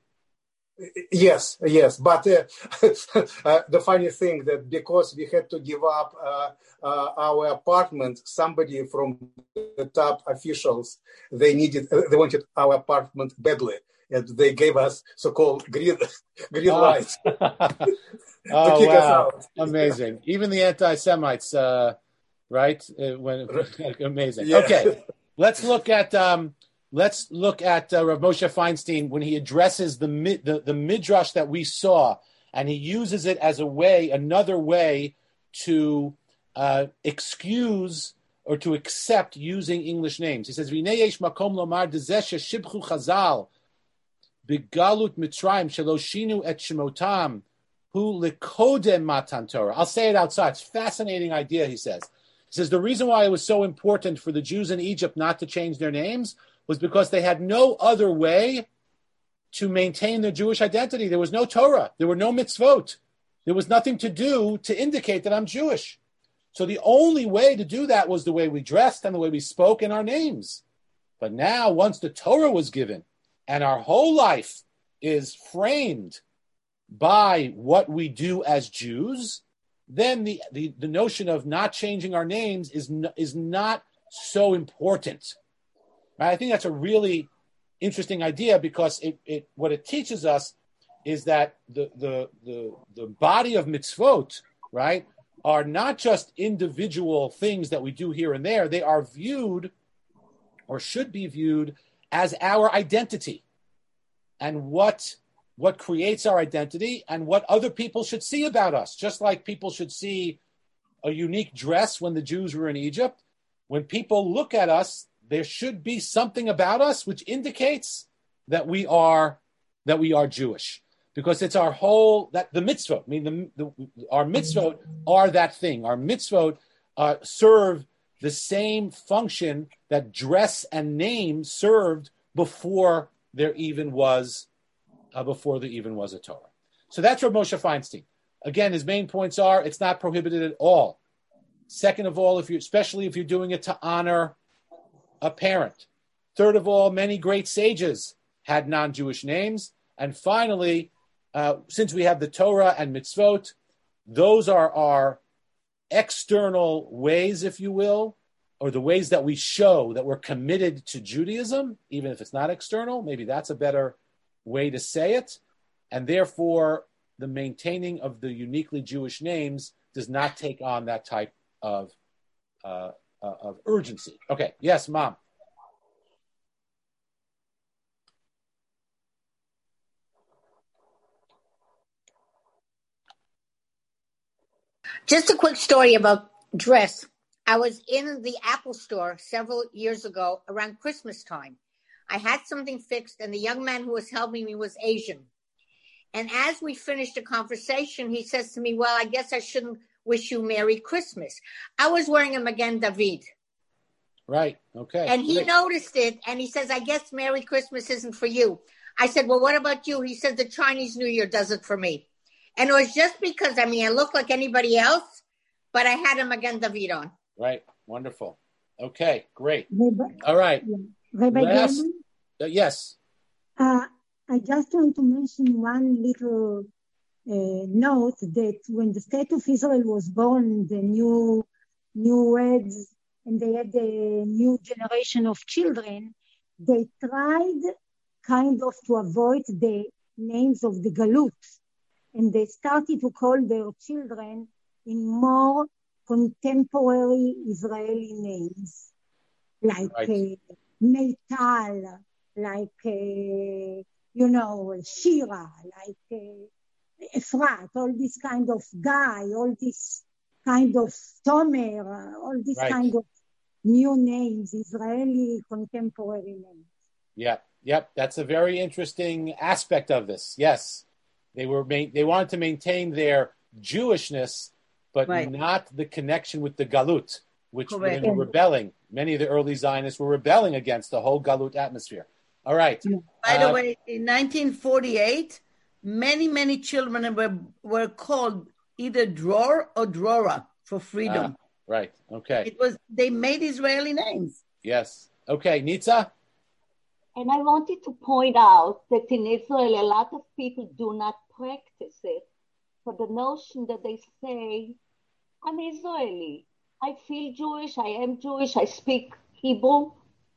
Yes, yes, but uh, uh, the funny thing that because we had to give up uh, uh, our apartment, somebody from the top officials they needed uh, they wanted our apartment badly, and they gave us so-called green green oh. lights oh to kick wow, us out. Amazing! Even the anti-Semites, uh, right? Uh, when amazing. Yeah. Okay, let's look at. Um, Let's look at uh, Rav Moshe Feinstein when he addresses the, the the midrash that we saw, and he uses it as a way, another way to uh, excuse or to accept using English names. He says, "V'nei yesh makom lomar dezeh sheshibchu Chazal b'galut Mitzrayim shelo shinu et shemotam hu lekodem matan Torah." I'll say it outside. It's a fascinating idea. He says. He says the reason why it was so important for the Jews in Egypt not to change their names was because they had no other way to maintain their Jewish identity. There was no Torah. There were no mitzvot. There was nothing to do to indicate that I'm Jewish. So the only way to do that was the way we dressed and the way we spoke and our names. But now, once the Torah was given and our whole life is framed by what we do as Jews, then the, the, the notion of not changing our names is, n- is not so important. I think that's a really interesting idea because it, it what it teaches us is that the, the the the body of mitzvot, right, are not just individual things that we do here and there. They are viewed or should be viewed as our identity and what what creates our identity and what other people should see about us. Just like people should see a unique dress when the Jews were in Egypt, when people look at us, there should be something about us which indicates that we are that we are Jewish, because it's our whole that the mitzvot. I mean, the, the, our mitzvot are that thing. Our mitzvot uh, serve the same function that dress and name served before there even was uh, before there even was a Torah. So that's Rav Moshe Feinstein. Again, his main points are it's not prohibited at all. Second of all, if you especially if you're doing it to honor a parent. Third of all, many great sages had non-Jewish names. And finally, uh, since we have the Torah and mitzvot, those are our external ways, if you will, or the ways that we show that we're committed to Judaism, even if it's not external. Maybe that's a better way to say it. And therefore, the maintaining of the uniquely Jewish names does not take on that type of uh, Uh, of urgency. Okay. Yes, Mom. Just a quick story about dress. I was in the Apple store several years ago around Christmas time. I had something fixed, and the young man who was helping me was Asian. And as we finished the conversation, he says to me, well, I guess I shouldn't wish you Merry Christmas. I was wearing a Magen David. Right. Okay. And he Great. noticed it, and he says, I guess Merry Christmas isn't for you. I said, well, what about you? He said, the Chinese New Year does it for me. And it was just because, I mean, I look like anybody else, but I had a Magen David on. Right. Wonderful. Okay. Great. Rabbi, All right. Rabbi Last, uh, yes. Uh, I just want to mention one little uh, note that when the State of Israel was born, the new new words, and they had a new generation of children, they tried kind of to avoid the names of the Galut. And they started to call their children in more contemporary Israeli names, like right. uh, Meital, like, uh, you know, Shira, like uh, Efrat, all this kind of Guy, all this kind of Tomer, uh, all this right. kind of new names, Israeli contemporary names. Yeah, yep. That's a very interesting aspect of this. Yes, they were ma- they wanted to maintain their Jewishness, but right. not the connection with the Galut, which they were rebelling. Many of the early Zionists were rebelling against the whole Galut atmosphere. All right. By uh, the way, in nineteen forty-eight, many, many children were, were called either Dror or Drora. for freedom. Ah, right. Okay. It was they made Israeli names. Yes. Okay, Nitza? And I wanted to point out that in Israel, a lot of people do not practice it for the notion that they say, I'm Israeli. I feel Jewish. I am Jewish. I speak Hebrew.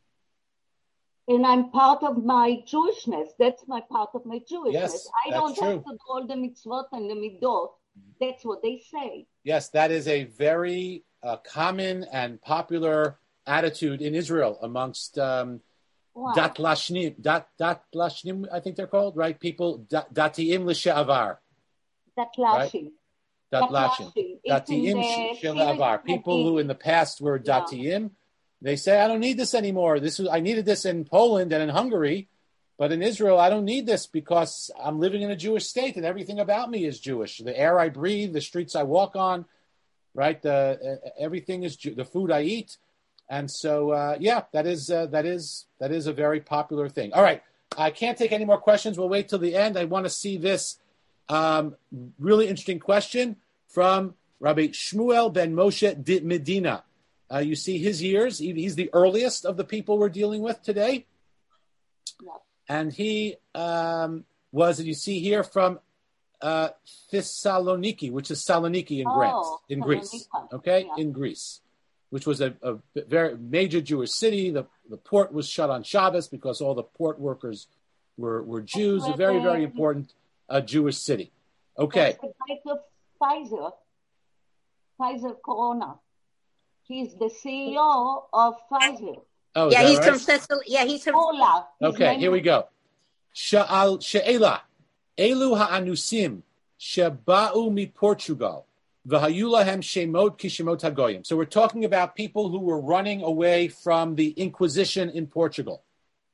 And I'm part of my Jewishness. That's my part of my Jewishness. Yes, I that's don't true. have to do all the mitzvot and the midot. That's what they say. Yes, that is a very uh, common and popular attitude in Israel amongst um, Wow. dat lashnim, dat dat lashnim, I think they're called, right? People da- datiim l'she'avar, Datlashim. dat lashim, It's in datiim the she'avar. People who in the past were Yeah. datiim, they say, I don't need this anymore. This was I needed this in Poland and in Hungary, but in Israel, I don't need this because I'm living in a Jewish state and everything about me is Jewish. The air I breathe, the streets I walk on, right? The uh, everything is Jew- the food I eat. And so, uh, yeah, that is uh, that is that is a very popular thing. All right, I can't take any more questions. We'll wait till the end. I want to see this um, really interesting question from Rabbi Shmuel ben Moshe Di Medina. Uh, you see his years. He, he's the earliest of the people we're dealing with today, Yeah. and he um, was, you see here, from uh, Thessaloniki, which is Saloniki in, Oh, Greece, in Greece. Thessalonica. Okay, Yeah. in Greece. Which was a, a very major Jewish city. The, the port was shut on Shabbos because all the port workers were, were Jews. A very, very important uh, Jewish city. Okay. That's the guy of Pfizer. Pfizer Corona. He's the C E O of Pfizer. Oh, is Yeah, that he's right? from Cecil. Yeah, he's from. Ola. His Okay, name here we is- go. Sha'al she'ela. Elu ha'anusim sheba'u mi Portugal. V'hayulahem shemot kishemot hagoyim. So we're talking about people who were running away from the Inquisition in Portugal.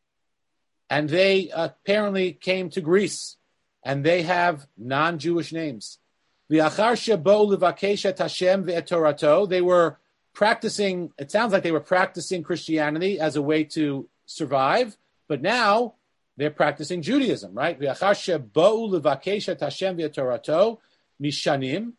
And they apparently came to Greece. And they have non-Jewish names. V'achar sheba'u levakesh et Hashem ve'et Torato. They were practicing, it sounds like they were practicing Christianity as a way to survive. But now they're practicing Judaism, right? V'achar sheba'u levakesh et Hashem ve'et Torato mishanim.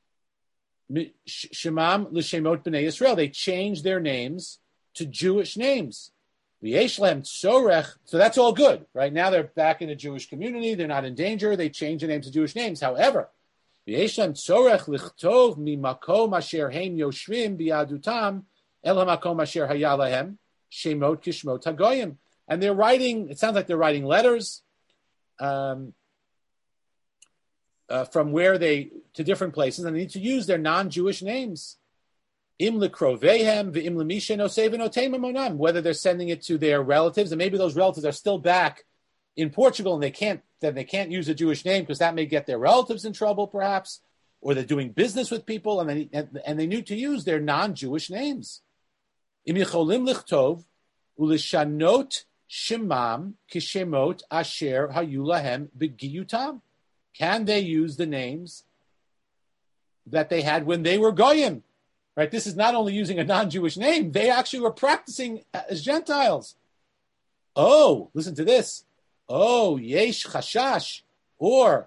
Shemam l'shemot b'nei Yisrael. They changed their names to Jewish names. V'yeshlem tzorech. So that's all good, right? Now they're back in the Jewish community. They're not in danger. They change their names to Jewish names. However, v'yeshlem tzorech lichtov mimakom asher heim yoshvim biyadutam el hamakom asher haya lahem shemot kishmot hagoyim. And they're writing. It sounds like they're writing letters. Um, Uh, from where they to different places, and they need to use their non-Jewish names. Im lekrovehem v'im lemishen oseven oteim monam. Whether they're sending it to their relatives, and maybe those relatives are still back in Portugal, and they can't then they can't use a Jewish name because that may get their relatives in trouble, perhaps, or they're doing business with people, and they and, and they need to use their non-Jewish names. Im yicholim lichtov ulishanot shemam kishemot asher hayu lahem begiyutam. Can they use the names that they had when they were Goyim? Right? This is not only using a non-Jewish name, they actually were practicing as Gentiles. Oh, listen to this. Oh, yesh chashash. Or,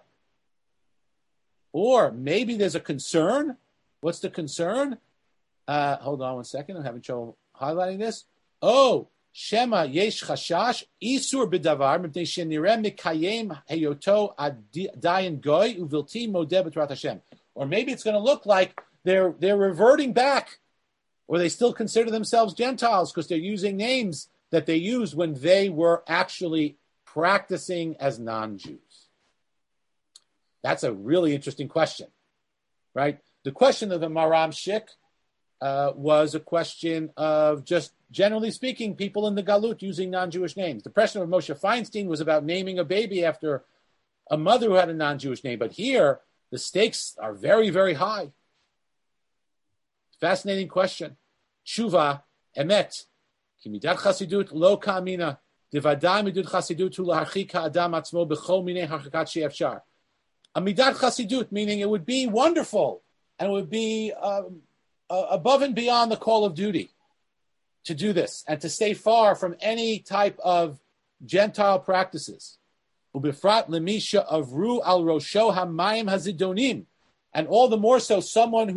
or maybe there's a concern. What's the concern? Uh, hold on one second. I'm having trouble highlighting this. Oh, Shema yesh chashash isur b'davar mipnei shenireh mikayem heyoto adayin goy uvilti modeh b'torat Hashem. Or maybe it's going to look like they're they're reverting back, or they still consider themselves Gentiles because they're using names that they used when they were actually practicing as non-Jews. That's a really interesting question, right? The question of the Maram Shik uh, was a question of just generally speaking, people in the Galut using non-Jewish names. The question of Moshe Feinstein was about naming a baby after a mother who had a non-Jewish name. But here, the stakes are very, very high. Fascinating question. Tshuva, emet, ki midat chasidut lo ka'amina, devadai midut chasidut hu laharchik ha'adam atzmo b'chol minei harchikat she'efshar. A midat chasidut, meaning it would be wonderful, and it would be um, uh, above and beyond the call of duty to do this and to stay far from any type of Gentile practices. Ubifrat lemisha avru al rosho hamayim hazidonim, and all the more so someone who the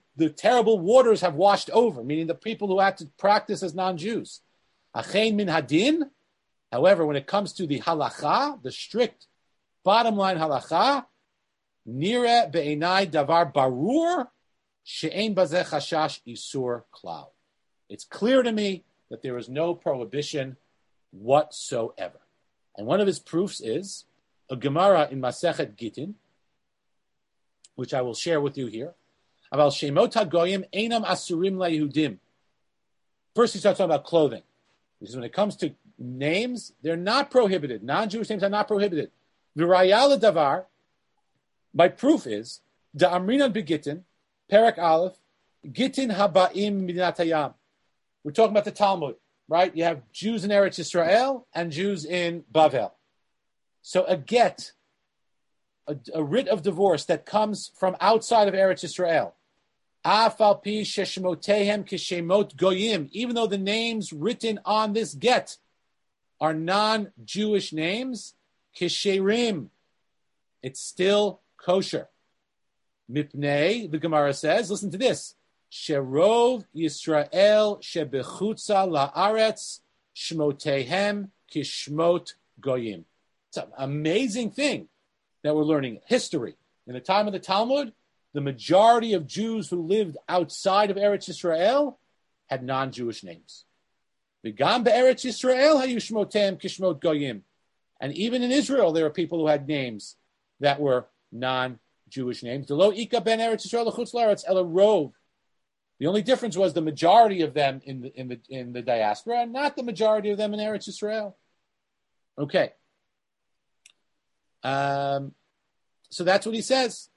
the terrible waters have washed over, meaning the people who had to practice as non-Jews. Achein min hadin. However, when it comes to the halacha, the strict bottom line halacha, nire be'enai davar barur she'ein bazeh chashash isur klal. It's clear to me that there is no prohibition whatsoever. And one of his proofs is a Gemara in Masechet Gittin, which I will share with you here. Aval shemot hagoyim einam asurim laYehudim. First, he starts talking about clothing, because when it comes to names, they're not prohibited. Non-Jewish names are not prohibited. V'rayal davar. My proof is da amrinan begittin, Perek Aleph, Gittin habaim midinat hayam. We're talking about the Talmud, right? You have Jews in Eretz Yisrael and Jews in Bavel. So a get, a, a writ of divorce that comes from outside of Eretz Yisrael, afal pi sheshmotehem kishemot goyim, even though the names written on this get are non-Jewish names, kisherim, it's still kosher. Mipnei, the Gemara says, listen to this, Sherov Yisrael shebechutza la'aretz shmotehem kishmot goyim. It's an amazing thing that we're learning. History. In the time of the Talmud, the majority of Jews who lived outside of Eretz Yisrael had non-Jewish names. V'gam be'eretz Yisrael hayu shmotehem kishmot goyim. And even in Israel, there were people who had names that were non-Jewish names. Delo ika ben Eretz Yisrael l'chutz la'aretz ela rov. The only difference was the majority of them in the in the in the diaspora, and not the majority of them in Eretz Yisrael. Okay. Um, so that's what he says.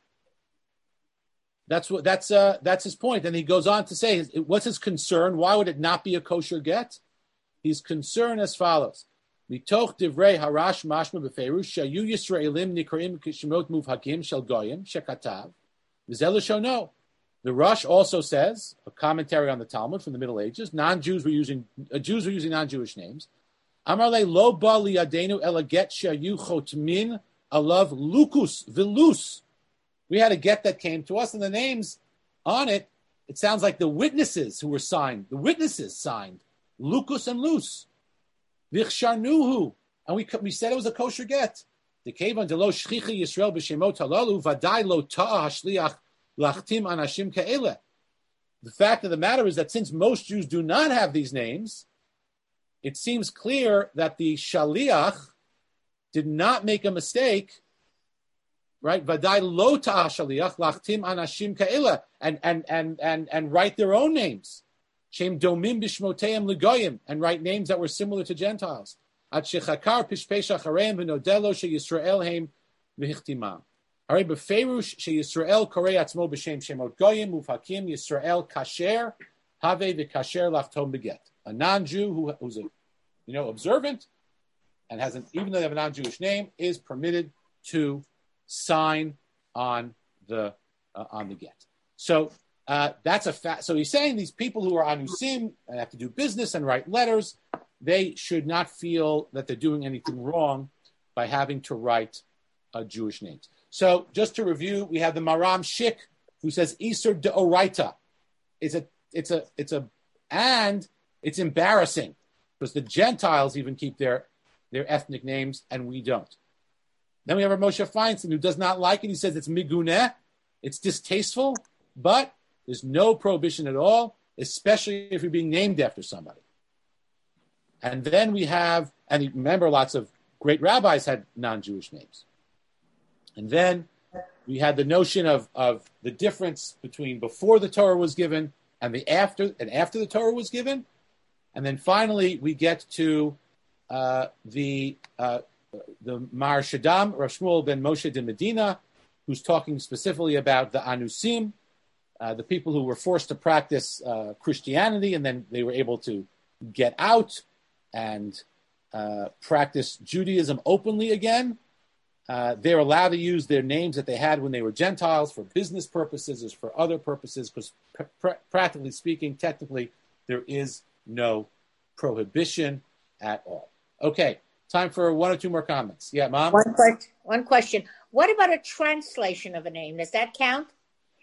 That's what that's uh, that's his point. And he goes on to say, what's his concern? Why would it not be a kosher get? He's concerned as follows: Mitoch divrei harash mashma befeirush shayu Yisraelim nikrim kishmot muvhakim shel goyim shekatav v'zel shono. The Rush also says, a commentary on the Talmud from the Middle Ages, non-Jews were using uh, Jews were using non-Jewish names. Amar le lo ba liyadenu ela get shayu chotmin alav lukus vilus. We had a get that came to us, and the names on it, it sounds like the witnesses who were signed. The witnesses signed lukus and lus. Vichsharnuhu, and we we said it was a kosher get. The kevan de lo shchicha Yisrael b'shemot halalu vadai lo ta'a hashliach. Lachtim anashim ke'ele. The fact of the matter is that since most Jews do not have these names, it seems clear that the shaliach did not make a mistake, right? Vadai lo ta'a shaliach lachtim anashim ke'ele, and and and and and write their own names, shem domim bishmoteim legoyim, and write names that were similar to Gentiles. At shechakar pishpei shachareim v'nodelo sheyisrael heim v'hichtimam. Hare befeirush sheyisrael korei atzmo b'shem shemot goyim uvhakim Yisrael kasher have v'kasher lachtom beget. A non-Jew who, who's a, you know, observant and has an, even though they have a non-Jewish name, is permitted to sign on the uh, on the get. So uh, that's a fact. So he's saying these people who are anusim and have to do business and write letters, they should not feel that they're doing anything wrong by having to write uh, Jewish names. So just to review, we have the Maram Shik who says Isur Deoraita. It's a, it's a, it's a, and it's embarrassing because the Gentiles even keep their, their ethnic names and we don't. Then we have our Moshe Feinstein who does not like it. He says it's miguneh, it's distasteful, but there's no prohibition at all, especially if you're being named after somebody. And then we have, and remember lots of great rabbis had non-Jewish names. And then we had the notion of, of the difference between before the Torah was given and the after and after the Torah was given. And then finally we get to uh, the uh, the Mar Shaddam, Rav Shmuel ben Moshe de Medina, who's talking specifically about the Anusim, uh, the people who were forced to practice uh, Christianity and then they were able to get out and uh, practice Judaism openly again. Uh, they're allowed to use their names that they had when they were Gentiles for business purposes, as for other purposes, because pr- pr- practically speaking, technically, there is no prohibition at all. Okay, time for one or two more comments. Yeah, Mom? One, que- one question. What about a translation of a name? Does that count?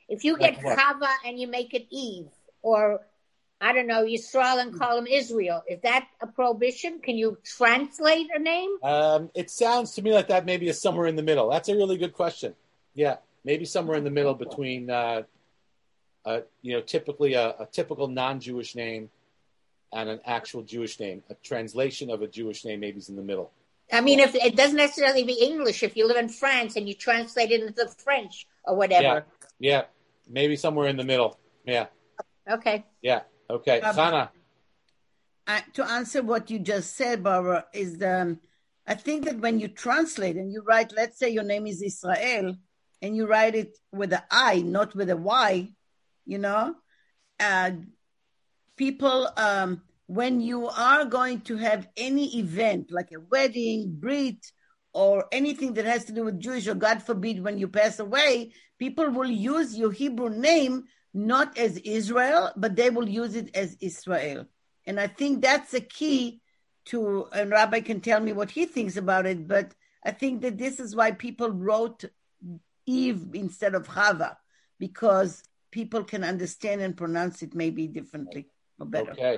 If you get Like what? Chava and you make it Eve, or I don't know, Yisrael and call him Israel, is that a prohibition? Can you translate a name? Um, it sounds to me like that maybe is somewhere in the middle. That's a really good question. Yeah, maybe somewhere in the middle between, uh, uh, you know, typically a, a typical non-Jewish name and an actual Jewish name. A translation of a Jewish name maybe is in the middle. I mean, if it doesn't necessarily be English. If you live in France and you translate it into French or whatever. Yeah, yeah, maybe somewhere in the middle. Yeah. Okay. Yeah. Okay. Um, Chana. I, to answer what you just said, Barbara, is the, I think that when you translate and you write, let's say your name is Israel, and you write it with an I, not with a Y, you know, uh, people, um, when you are going to have any event like a wedding, brit, or anything that has to do with Jewish, or God forbid, when you pass away, people will use your Hebrew name not as Israel, but they will use it as Israel. And I think that's the key to, and Rabbi can tell me what he thinks about it, but I think that this is why people wrote Eve instead of Chava, because people can understand and pronounce it maybe differently or better. Okay.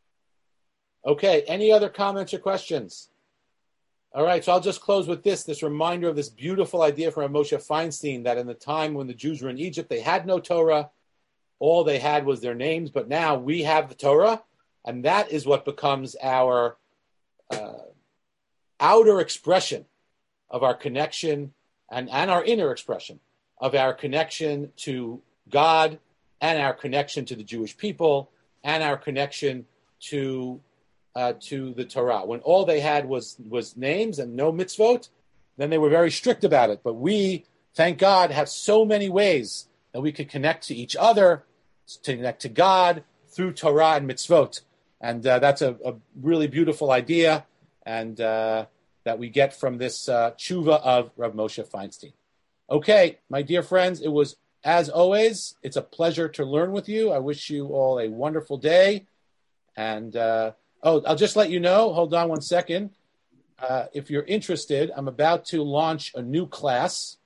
Okay. Any other comments or questions? All right. So I'll just close with this, this reminder of this beautiful idea from Moshe Feinstein that in the time when the Jews were in Egypt, they had no Torah. All they had was their names, but now we have the Torah, and that is what becomes our uh, outer expression of our connection and, and our inner expression of our connection to God and our connection to the Jewish people and our connection to uh, to the Torah. When all they had was was names and no mitzvot, then they were very strict about it. But we, thank God, have so many ways that we could connect to each other, to connect to God through Torah and mitzvot. And uh, that's a, a really beautiful idea and uh, that we get from this uh, tshuva of Rav Moshe Feinstein. Okay, my dear friends, it was, as always, it's a pleasure to learn with you. I wish you all a wonderful day. And, uh, oh, I'll just let you know, hold on one second. Uh, if you're interested, I'm about to launch a new class,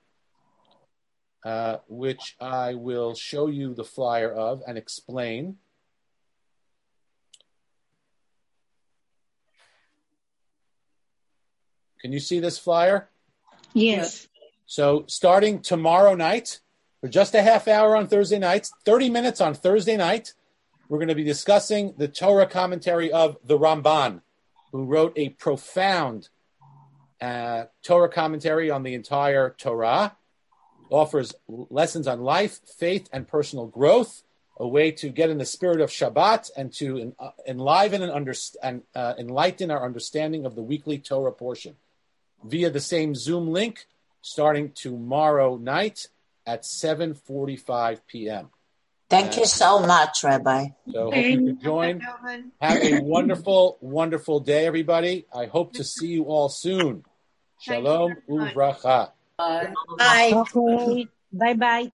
Uh, which I will show you the flyer of and explain. Can you see this flyer? Yes. So starting tomorrow night, for just a half hour on Thursday nights, thirty minutes on Thursday night, we're going to be discussing the Torah commentary of the Ramban, who wrote a profound uh, Torah commentary on the entire Torah. Offers lessons on life, faith, and personal growth, a way to get in the spirit of Shabbat and to en- uh, enliven and, underst- and uh, enlighten our understanding of the weekly Torah portion via the same Zoom link starting tomorrow night at seven forty-five p.m. Thank you so much, Rabbi. So hope you can join. Have a wonderful, wonderful day, everybody. I hope to see you all soon. Shalom uvracha. Bye. Bye. Okay. Bye bye.